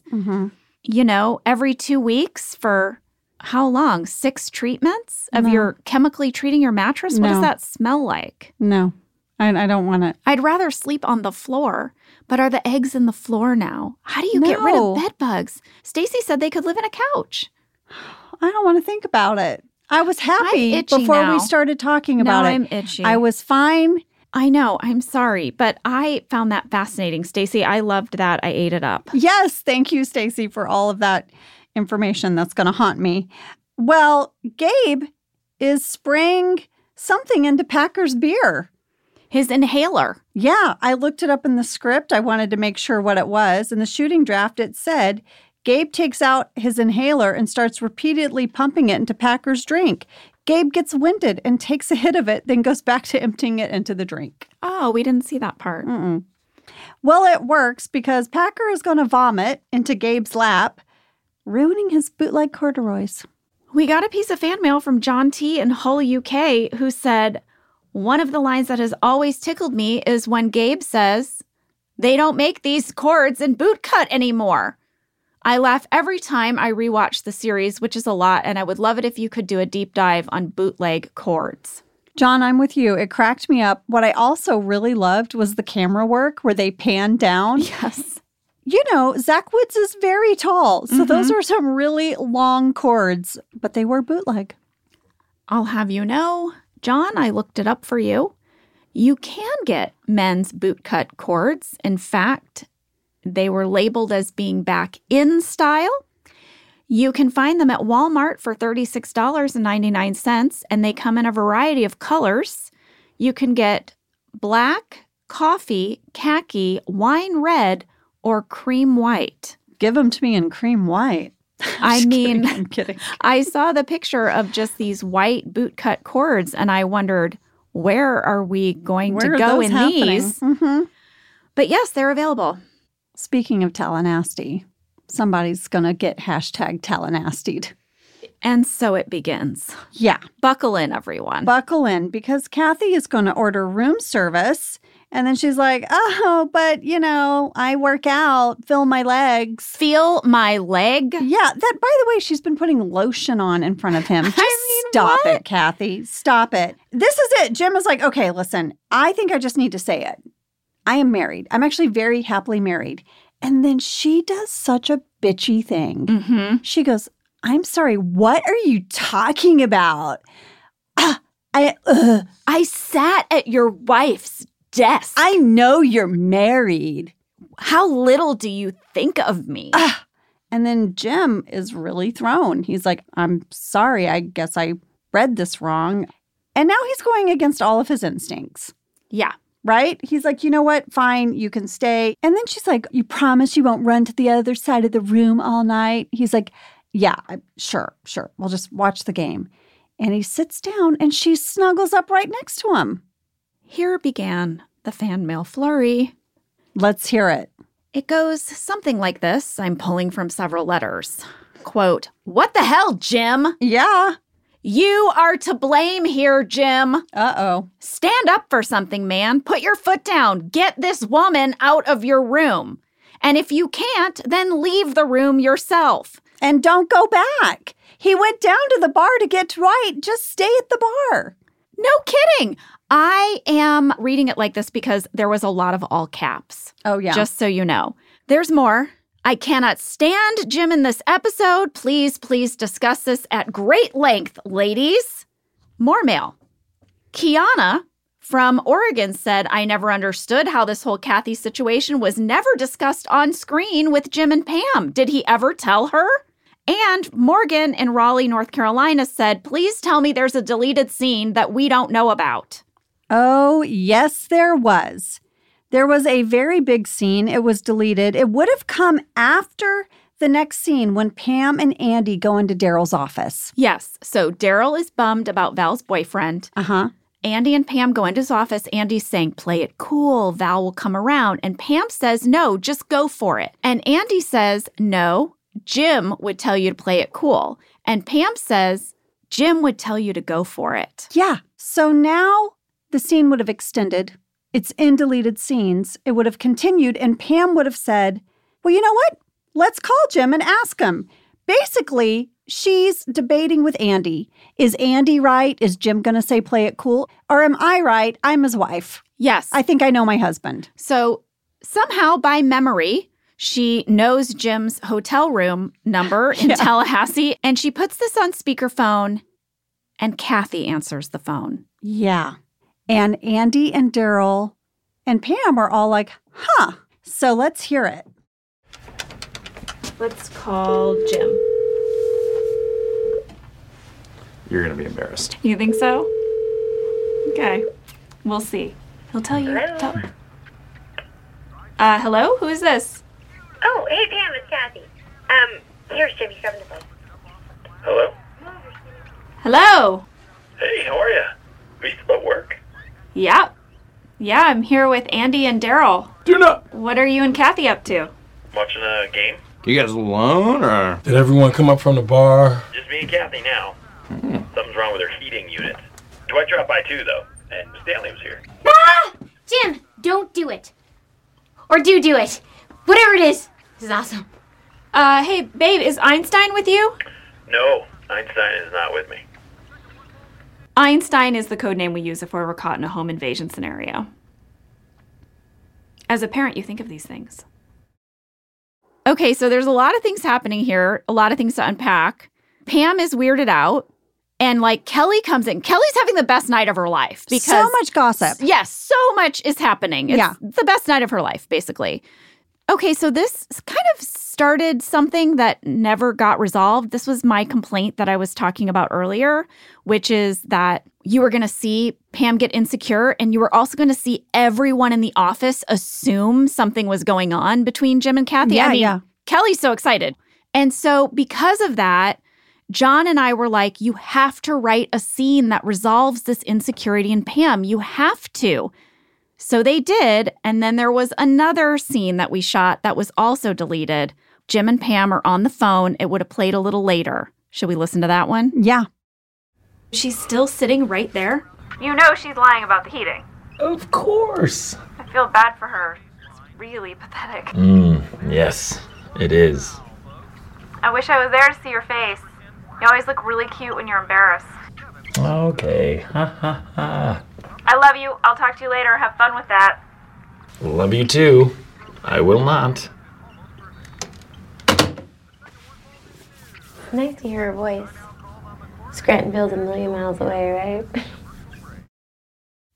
every 2 weeks for how long? 6 treatments of your chemically treating your mattress? What does that smell like? No, I don't want it. I'd rather sleep on the floor. But are the eggs in the floor now? How do you get rid of bed bugs? Stacy said they could live in a couch. I don't want to think about it. I was happy before we started talking about it. I'm itchy. I was fine. I know. I'm sorry. But I found that fascinating, Stacy. I loved that. I ate it up. Yes. Thank you, Stacy, for all of that information that's going to haunt me. Well, Gabe is spraying something into Packer's beer. His inhaler. Yeah. I looked it up in the script. I wanted to make sure what it was. In the shooting draft, it said, Gabe takes out his inhaler and starts repeatedly pumping it into Packer's drink. Gabe gets winded and takes a hit of it, then goes back to emptying it into the drink. Oh, we didn't see that part. Well, it works because Packer is going to vomit into Gabe's lap, ruining his bootleg corduroys. We got a piece of fan mail from John T. in Hull, UK, who said, one of the lines that has always tickled me is when Gabe says, they don't make these cords in bootcut anymore. I laugh every time I rewatch the series, which is a lot, and I would love it if you could do a deep dive on bootleg cords. John, I'm with you. It cracked me up. What I also really loved was the camera work where they pan down. Yes. You know, Zach Woods is very tall, so those are some really long cords, but they were bootleg. I'll have you know, John, I looked it up for you. You can get men's bootcut cords. In fact, they were labeled as being back in style. You can find them at Walmart for $36.99, and they come in a variety of colors. You can get black, coffee, khaki, wine red, or cream white. Give them to me in cream white. I mean, I'm kidding. I saw the picture of just these white bootcut cords, and I wondered, where are we going to go in these? But yes, they're available. Speaking of Tallahassee, somebody's going to get hashtag Tallahassee. And so it begins. Yeah. Buckle in, everyone. Buckle in, because Kathy is going to order room service. And then she's like, oh, but, I work out, feel my legs. Feel my leg? Yeah. That, by the way, she's been putting lotion on in front of him. Stop it, Kathy. Stop it. This is it. Jim was like, okay, listen, I think I just need to say it. I am married. I'm actually very happily married. And then she does such a bitchy thing. She goes, I'm sorry, what are you talking about? I sat at your wife's desk. I know you're married. How little do you think of me? And then Jim is really thrown. He's like, I'm sorry, I guess I read this wrong. And now he's going against all of his instincts. Yeah. Right? He's like, you know what? Fine, you can stay. And then she's like, you promise you won't run to the other side of the room all night? He's like, yeah, sure. We'll just watch the game. And he sits down and she snuggles up right next to him. Here began the fan mail flurry. Let's hear it. It goes something like this. I'm pulling from several letters. Quote, what the hell, Jim? Yeah. You are to blame here, Jim. Uh-oh. Stand up for something, man. Put your foot down. Get this woman out of your room. And if you can't, then leave the room yourself. And don't go back. He went down to the bar to get Dwight. Just stay at the bar. No kidding. I am reading it like this because there was a lot of all caps. Oh, yeah. Just so you know. There's more. I cannot stand Jim in this episode. Please discuss this at great length, ladies. More mail. Kiana from Oregon said, I never understood how this whole Kathy situation was never discussed on screen with Jim and Pam. Did he ever tell her? And Morgan in Raleigh, North Carolina said, please tell me there's a deleted scene that we don't know about. Oh, yes, there was. There was a very big scene. It was deleted. It would have come after the next scene when Pam and Andy go into Daryl's office. Yes. So Daryl is bummed about Val's boyfriend. Uh-huh. Andy and Pam go into his office. Andy's saying, play it cool. Val will come around. And Pam says, no, just go for it. And Andy says, no, Jim would tell you to play it cool. And Pam says, Jim would tell you to go for it. Yeah. So now the scene would have extended. It's in deleted scenes. It would have continued, and Pam would have said, well, you know what? Let's call Jim and ask him. Basically, she's debating with Andy. Is Andy right? Is Jim going to say play it cool? Or am I right? I'm his wife. Yes. I think I know my husband. So somehow by memory, she knows Jim's hotel room number in Tallahassee, and she puts this on speakerphone, and Kathy answers the phone. Yeah. And Andy and Daryl and Pam are all like, huh. So let's hear it. Let's call Jim. You're going to be embarrassed. You think so? Okay. We'll see. He'll tell you. Hello? Hello? Who is this? Oh, hey, Pam, it's Kathy. Here's Jimmy, grabbing the phone. Hello? Hello? Hey, how are you? Are you still at work? Yeah, I'm here with Andy and Daryl. Do not. What are you and Kathy up to? Watching a game? You guys alone, or? Did everyone come up from the bar? Just me and Kathy now. Something's wrong with her heating unit. Dwight dropped by too, though, and Stanley was here. Ah! Jim, don't do it. Or do it. Whatever it is. This is awesome. Hey, babe, is Einstein with you? No, Einstein is not with me. Einstein is the code name we use if we're ever caught in a home invasion scenario. As a parent, you think of these things. Okay, so there's a lot of things happening here, a lot of things to unpack. Pam is weirded out, and Kelly comes in. Kelly's having the best night of her life. Because, so much gossip. Yes, so much is happening. It's the best night of her life, basically. Okay, so this kind of started something that never got resolved. This was my complaint that I was talking about earlier, which is that you were going to see Pam get insecure, and you were also going to see everyone in the office assume something was going on between Jim and Kathy. Yeah. Kelly's so excited. And so because of that, John and I were like, you have to write a scene that resolves this insecurity in Pam. You have to. So they did, and then there was another scene that we shot that was also deleted. Jim and Pam are on the phone. It would have played a little later. Should we listen to that one? Yeah. She's still sitting right there. You know she's lying about the heating. Of course. I feel bad for her. It's really pathetic. Yes, it is. I wish I was there to see your face. You always look really cute when you're embarrassed. Okay. Ha ha ha. I love you. I'll talk to you later. Have fun with that. Love you too. I will not. Nice to hear her voice. Scrantonville's a million miles away, right?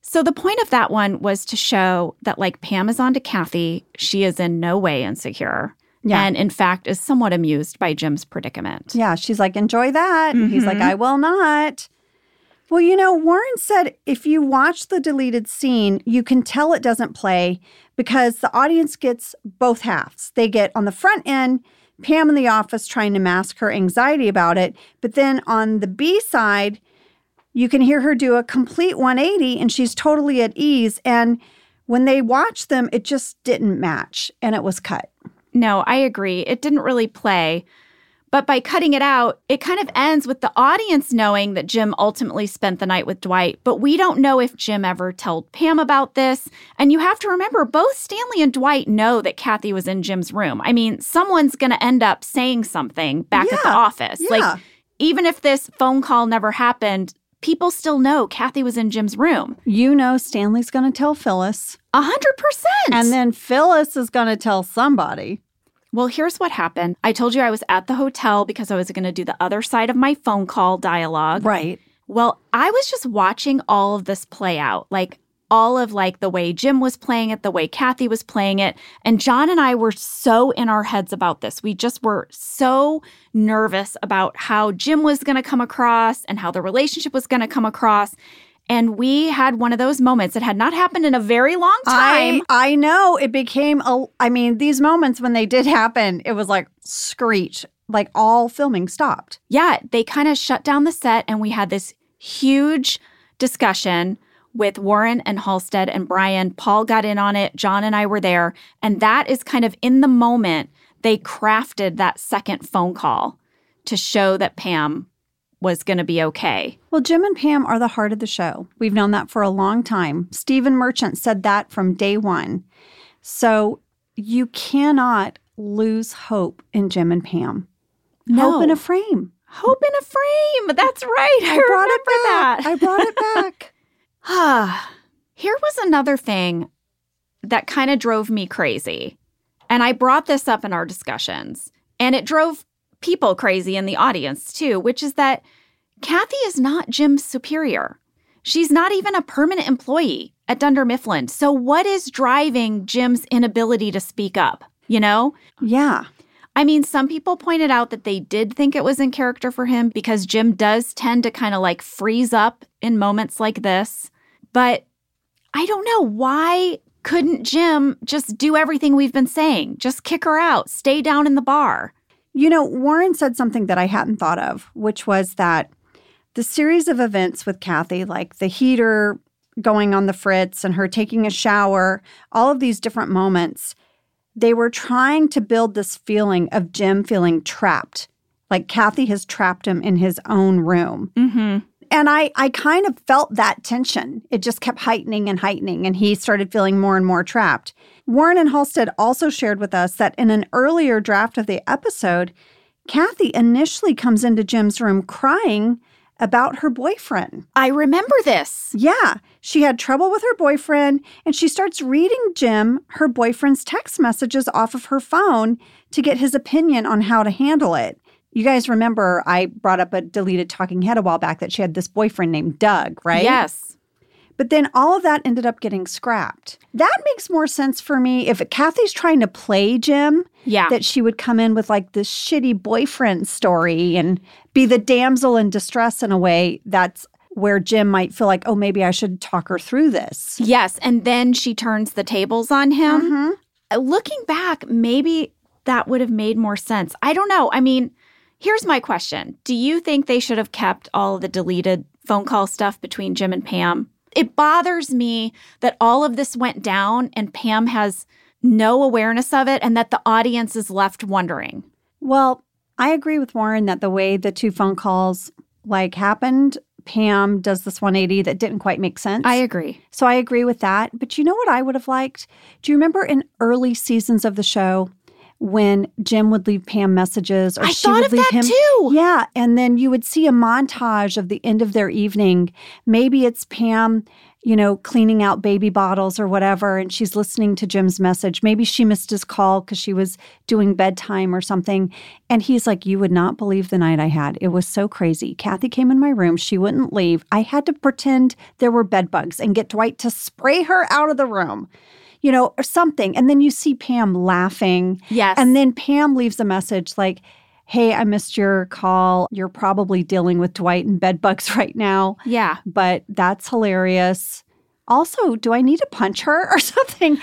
So the point of that one was to show that, like, Pam is on to Kathy. She is in no way insecure. Yeah. And in fact is somewhat amused by Jim's predicament. Yeah, she's like, enjoy that. And he's like, I will not. Well, Warren said if you watch the deleted scene, you can tell it doesn't play because the audience gets both halves. They get on the front end, Pam in the office trying to mask her anxiety about it. But then on the B side, you can hear her do a complete 180 and she's totally at ease. And when they watched them, it just didn't match and it was cut. No, I agree. It didn't really play. But by cutting it out, it kind of ends with the audience knowing that Jim ultimately spent the night with Dwight. But we don't know if Jim ever told Pam about this. And you have to remember, both Stanley and Dwight know that Kathy was in Jim's room. I mean, someone's going to end up saying something back at the office. Yeah. Like, even if this phone call never happened, people still know Kathy was in Jim's room. Stanley's going to tell Phyllis. 100%. And then Phyllis is going to tell somebody. Well, here's what happened. I told you I was at the hotel because I was going to do the other side of my phone call dialogue. Right. Well, I was just watching all of this play out, like all of like the way Jim was playing it, the way Kathy was playing it. And John and I were so in our heads about this. We just were so nervous about how Jim was going to come across and how the relationship was going to come across. And we had one of those moments. It had not happened in a very long time. I know. It became, these moments when they did happen, it was like screech, like all filming stopped. Yeah, they kind of shut down the set and we had this huge discussion with Warren and Halstead and Brian. Paul got in on it. John and I were there. And that is kind of in the moment they crafted that second phone call to show that Pam was going to be okay. Well, Jim and Pam are the heart of the show. We've known that for a long time. Stephen Merchant said that from day one. So you cannot lose hope in Jim and Pam. No. Hope in a frame. Hope in a frame. That's right. I brought it back. Here was another thing that kind of drove me crazy. And I brought this up in our discussions. And it drove people crazy in the audience too, which is that Kathy is not Jim's superior. She's not even a permanent employee at Dunder Mifflin. So what is driving Jim's inability to speak up, Yeah. I mean, some people pointed out that they did think it was in character for him because Jim does tend to kind of like freeze up in moments like this. But I don't know, why couldn't Jim just do everything we've been saying? Just kick her out, stay down in the bar. Warren said something that I hadn't thought of, which was that the series of events with Kathy, like the heater going on the fritz and her taking a shower, all of these different moments, they were trying to build this feeling of Jim feeling trapped, like Kathy has trapped him in his own room. Mm-hmm. And I kind of felt that tension. It just kept heightening, and he started feeling more and more trapped. Warren and Halstead also shared with us that in an earlier draft of the episode, Kathy initially comes into Jim's room crying about her boyfriend. I remember this. Yeah. She had trouble with her boyfriend, and she starts reading Jim her boyfriend's text messages off of her phone to get his opinion on how to handle it. You guys remember I brought up a deleted talking head a while back that she had this boyfriend named Doug, right? Yes. But then all of that ended up getting scrapped. That makes more sense for me. If Kathy's trying to play Jim, that she would come in with like this shitty boyfriend story and be the damsel in distress in a way that's where Jim might feel like, oh, maybe I should talk her through this. Yes, and then she turns the tables on him. Mm-hmm. Looking back, maybe that would have made more sense. I don't know. I mean, here's my question. Do you think they should have kept all of the deleted phone call stuff between Jim and Pam? It bothers me that all of this went down and Pam has no awareness of it and that the audience is left wondering. Well, I agree with Warren that the way the two phone calls happened, Pam does this 180 that didn't quite make sense. I agree. So I agree with that. But you know what I would have liked? Do you remember in early seasons of the show when Jim would leave Pam messages or she would leave him? Too. Yeah. And then you would see a montage of the end of their evening. Maybe it's Pam cleaning out baby bottles or whatever, and she's listening to Jim's message. Maybe she missed his call because she was doing bedtime or something. And he's like, you would not believe the night I had. It was so crazy. Kathy came in my room. She wouldn't leave. I had to pretend there were bed bugs and get Dwight to spray her out of the room, or something. And then you see Pam laughing. Yes. And then Pam leaves a message like, hey, I missed your call. You're probably dealing with Dwight and bed bugs right now. Yeah. But that's hilarious. Also, do I need to punch her or something?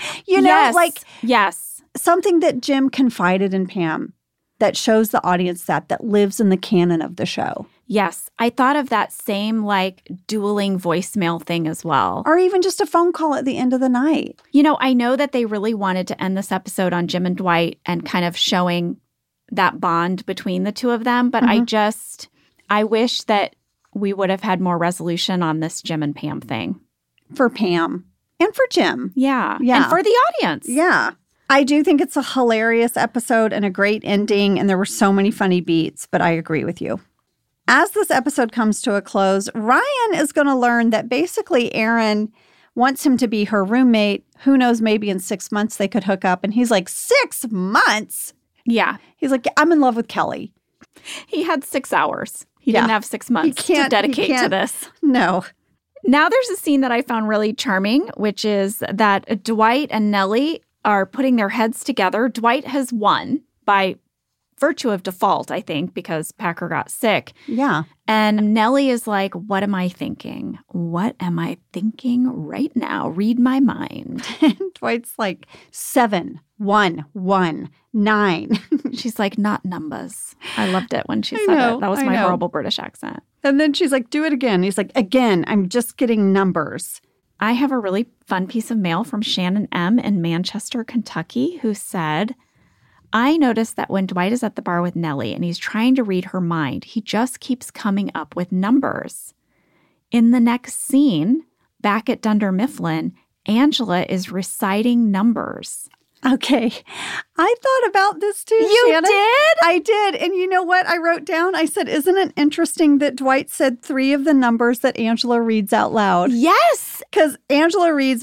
Yes. Something that Jim confided in Pam that shows the audience that lives in the canon of the show. Yes. I thought of that same dueling voicemail thing as well. Or even just a phone call at the end of the night. I know that they really wanted to end this episode on Jim and Dwight and kind of showing that bond between the two of them. But I wish that we would have had more resolution on this Jim and Pam thing. For Pam and for Jim. Yeah. Yeah. And for the audience. Yeah. I do think it's a hilarious episode and a great ending. And there were so many funny beats, but I agree with you. As this episode comes to a close, Ryan is going to learn that basically Erin wants him to be her roommate. Who knows, maybe in 6 months they could hook up. And he's like, 6 months? Yeah. He's like, I'm in love with Kelly. He had 6 hours. He didn't have 6 months to dedicate to this. No. Now there's a scene that I found really charming, which is that Dwight and Nellie are putting their heads together. Dwight has won by virtue of default, I think, because Packer got sick. Yeah. And Nellie is like, what am I thinking? What am I thinking right now? Read my mind. And Dwight's like, 7, 1, 1, 9. She's like, not numbers. I loved it when she said it. That was my horrible British accent. And then she's like, do it again. He's like, again, I'm just getting numbers. I have a really fun piece of mail from Shannon M. in Manchester, Kentucky, who said, I noticed that when Dwight is at the bar with Nellie and he's trying to read her mind, he just keeps coming up with numbers. In the next scene, back at Dunder Mifflin, Angela is reciting numbers. Okay. I thought about this too, You Shannon. did? I did. And you know what I wrote down? I said, isn't it interesting that Dwight said 3 of the numbers that Angela reads out loud? Yes. Because Angela reads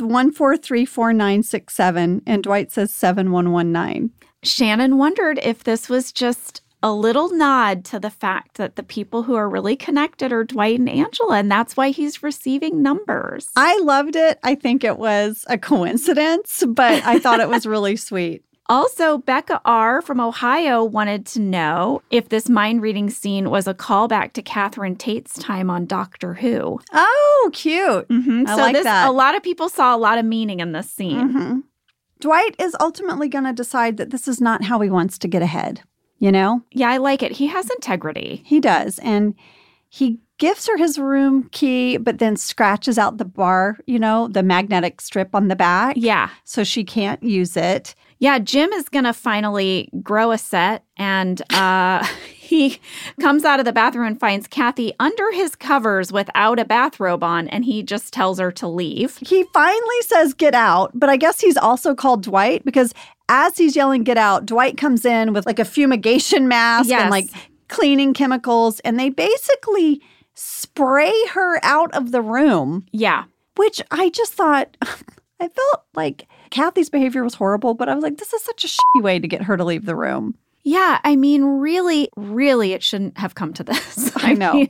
1434967 and Dwight says 7119. Shannon wondered if this was just a little nod to the fact that the people who are really connected are Dwight and Angela, and that's why he's receiving numbers. I loved it. I think it was a coincidence, but I thought it was really sweet. Also, Becca R. from Ohio wanted to know if this mind-reading scene was a callback to Catherine Tate's time on Doctor Who. Oh, cute. Mm-hmm. I like that. A lot of people saw a lot of meaning in this scene. Mm-hmm. Dwight is ultimately going to decide that this is not how he wants to get ahead, Yeah, I like it. He has integrity. He does. And he gives her his room key, but then scratches out the bar, the magnetic strip on the back. Yeah. So she can't use it. Yeah, Jim is going to finally grow a set, and he comes out of the bathroom and finds Kathy under his covers without a bathrobe on, and he just tells her to leave. He finally says, get out, but I guess he's also called Dwight because as he's yelling, get out, Dwight comes in with a fumigation mask and cleaning chemicals, and they basically spray her out of the room. Yeah. Which I just thought, I felt like Kathy's behavior was horrible, but I was like, this is such a shitty way to get her to leave the room. Yeah, I mean, really, it shouldn't have come to this. I know.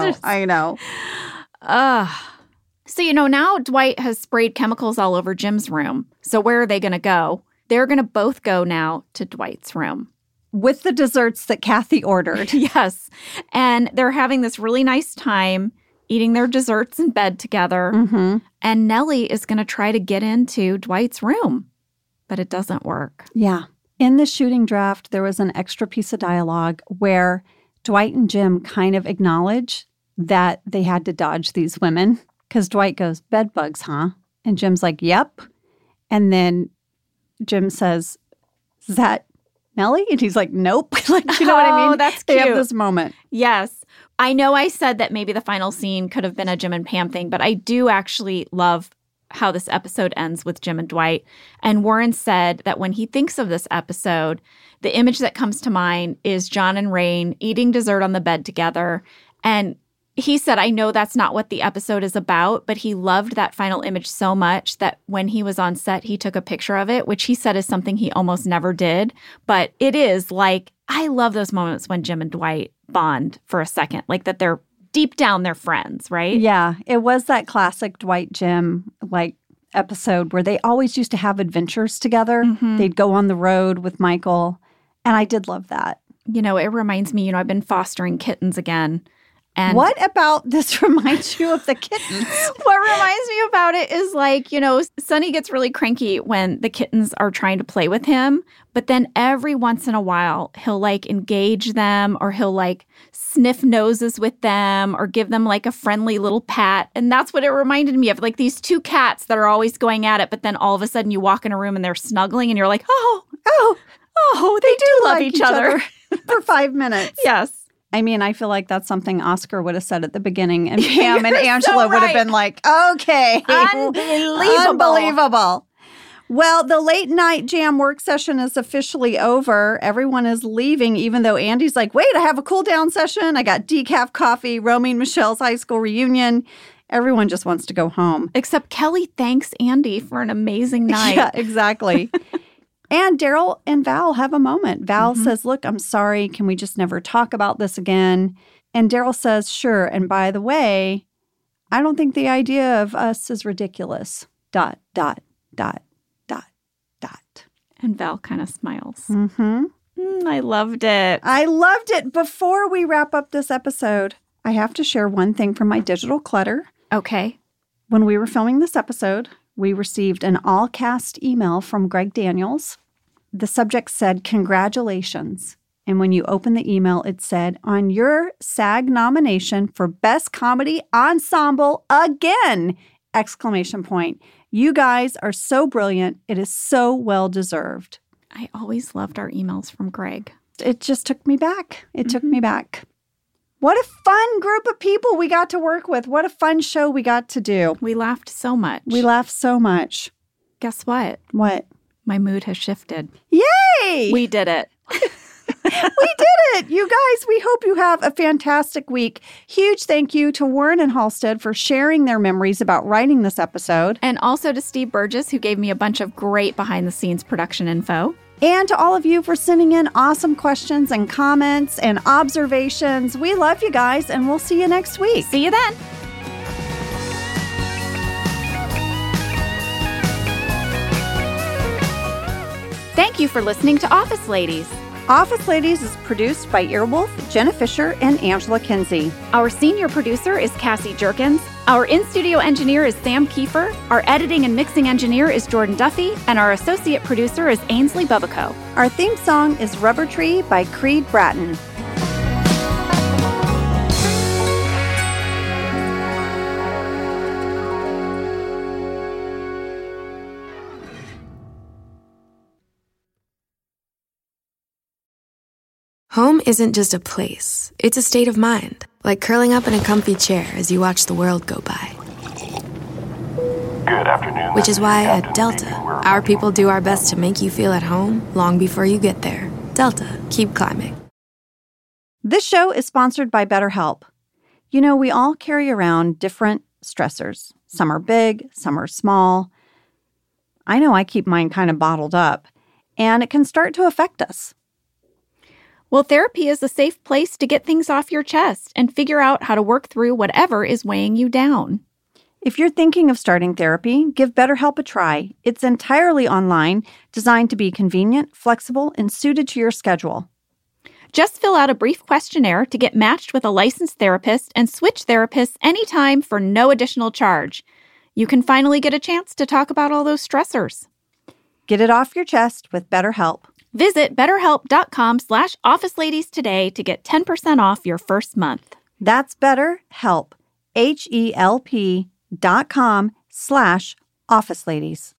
So, now Dwight has sprayed chemicals all over Jim's room. So where are they going to go? They're going to both go now to Dwight's room. With the desserts that Kathy ordered. Yes. And they're having this really nice time eating their desserts in bed together. Mm-hmm. And Nellie is going to try to get into Dwight's room, but it doesn't work. Yeah. In the shooting draft, there was an extra piece of dialogue where Dwight and Jim kind of acknowledge that they had to dodge these women because Dwight goes, bed bugs, huh? And Jim's like, yep. And then Jim says, is that Nellie? And he's like, nope. What I mean? That's they cute. have this moment. Yes. I know I said that maybe the final scene could have been a Jim and Pam thing, but I do actually love how this episode ends with Jim and Dwight. And Warren said that when he thinks of this episode, the image that comes to mind is John and Rain eating dessert on the bed together. And He said, I know that's not what the episode is about, but he loved that final image so much that when he was on set, he took a picture of it, which he said is something he almost never did. But it is like, I love those moments when Jim and Dwight bond for a second, like that they're deep down, they're friends, right? Yeah, it was that classic Dwight Jim like episode where they always used to have adventures together. They'd go on the road with Michael, and I did love that. You know, it reminds me, I've been fostering kittens again. And what about this reminds you of the kittens? What reminds me about it is like, Sonny gets really cranky when the kittens are trying to play with him. But then every once in a while, he'll like engage them or he'll like sniff noses with them or give them like a friendly little pat. And that's what it reminded me of, like these two cats that are always going at it. But then all of a sudden you walk in a room and they're snuggling and you're like, oh, they do love each other. For 5 minutes. Yes. I mean, I feel like that's something Oscar would have said at the beginning, and Pam and Angela so would have been like, okay. Unbelievable. Well, the late night jam work session is officially over. Everyone is leaving, even though Andy's like, wait, I have a cool down session. I got decaf coffee, Romy Michelle's high school reunion. Everyone just wants to go home. Except Kelly thanks Andy for an amazing night. Yeah, exactly. And Daryl and Val have a moment. Val says, look, I'm sorry. Can we just never talk about this again? And Daryl says, sure. And by the way, I don't think the idea of us is ridiculous. ... And Val kind of smiles. I loved it. I loved it. Before we wrap up this episode, I have to share one thing from my digital clutter. Okay. When we were filming this episode, we received an all-cast email from Greg Daniels. The subject said, congratulations. And when you open the email, it said, on your SAG nomination for Best Comedy Ensemble again! ! You guys are so brilliant. It is so well-deserved. I always loved our emails from Greg. It just took me back. It took me back. What a fun group of people we got to work with. What a fun show we got to do. We laughed so much. Guess what? What? My mood has shifted. Yay! We did it. We did it. You guys, we hope you have a fantastic week. Huge thank you to Warren and Halstead for sharing their memories about writing this episode. And also to Steve Burgess, who gave me a bunch of great behind-the-scenes production info. And to all of you for sending in awesome questions and comments and observations. We love you guys, and we'll see you next week. See you then. Thank you for listening to Office Ladies. Office Ladies is produced by Earwolf, Jenna Fisher, and Angela Kinsey. Our senior producer is Cassie Jerkins. Our in-studio engineer is Sam Kiefer. Our editing and mixing engineer is Jordan Duffy. And our associate producer is Ainsley Bubico. Our theme song is Rubber Tree by Creed Bratton. Home isn't just a place, it's a state of mind, like curling up in a comfy chair as you watch the world go by. Good afternoon. Which is why at Delta, our people do our best to make you feel at home long before you get there. Delta, keep climbing. This show is sponsored by BetterHelp. You know, we all carry around different stressors. Some are big, some are small. I know I keep mine kind of bottled up, and it can start to affect us. Well, therapy is a safe place to get things off your chest and figure out how to work through whatever is weighing you down. If you're thinking of starting therapy, give BetterHelp a try. It's entirely online, designed to be convenient, flexible, and suited to your schedule. Just fill out a brief questionnaire to get matched with a licensed therapist and switch therapists anytime for no additional charge. You can finally get a chance to talk about all those stressors. Get it off your chest with BetterHelp. Visit BetterHelp.com/OfficeLadies today to get 10% off your first month. That's BetterHelp, HELP.com/OfficeLadies.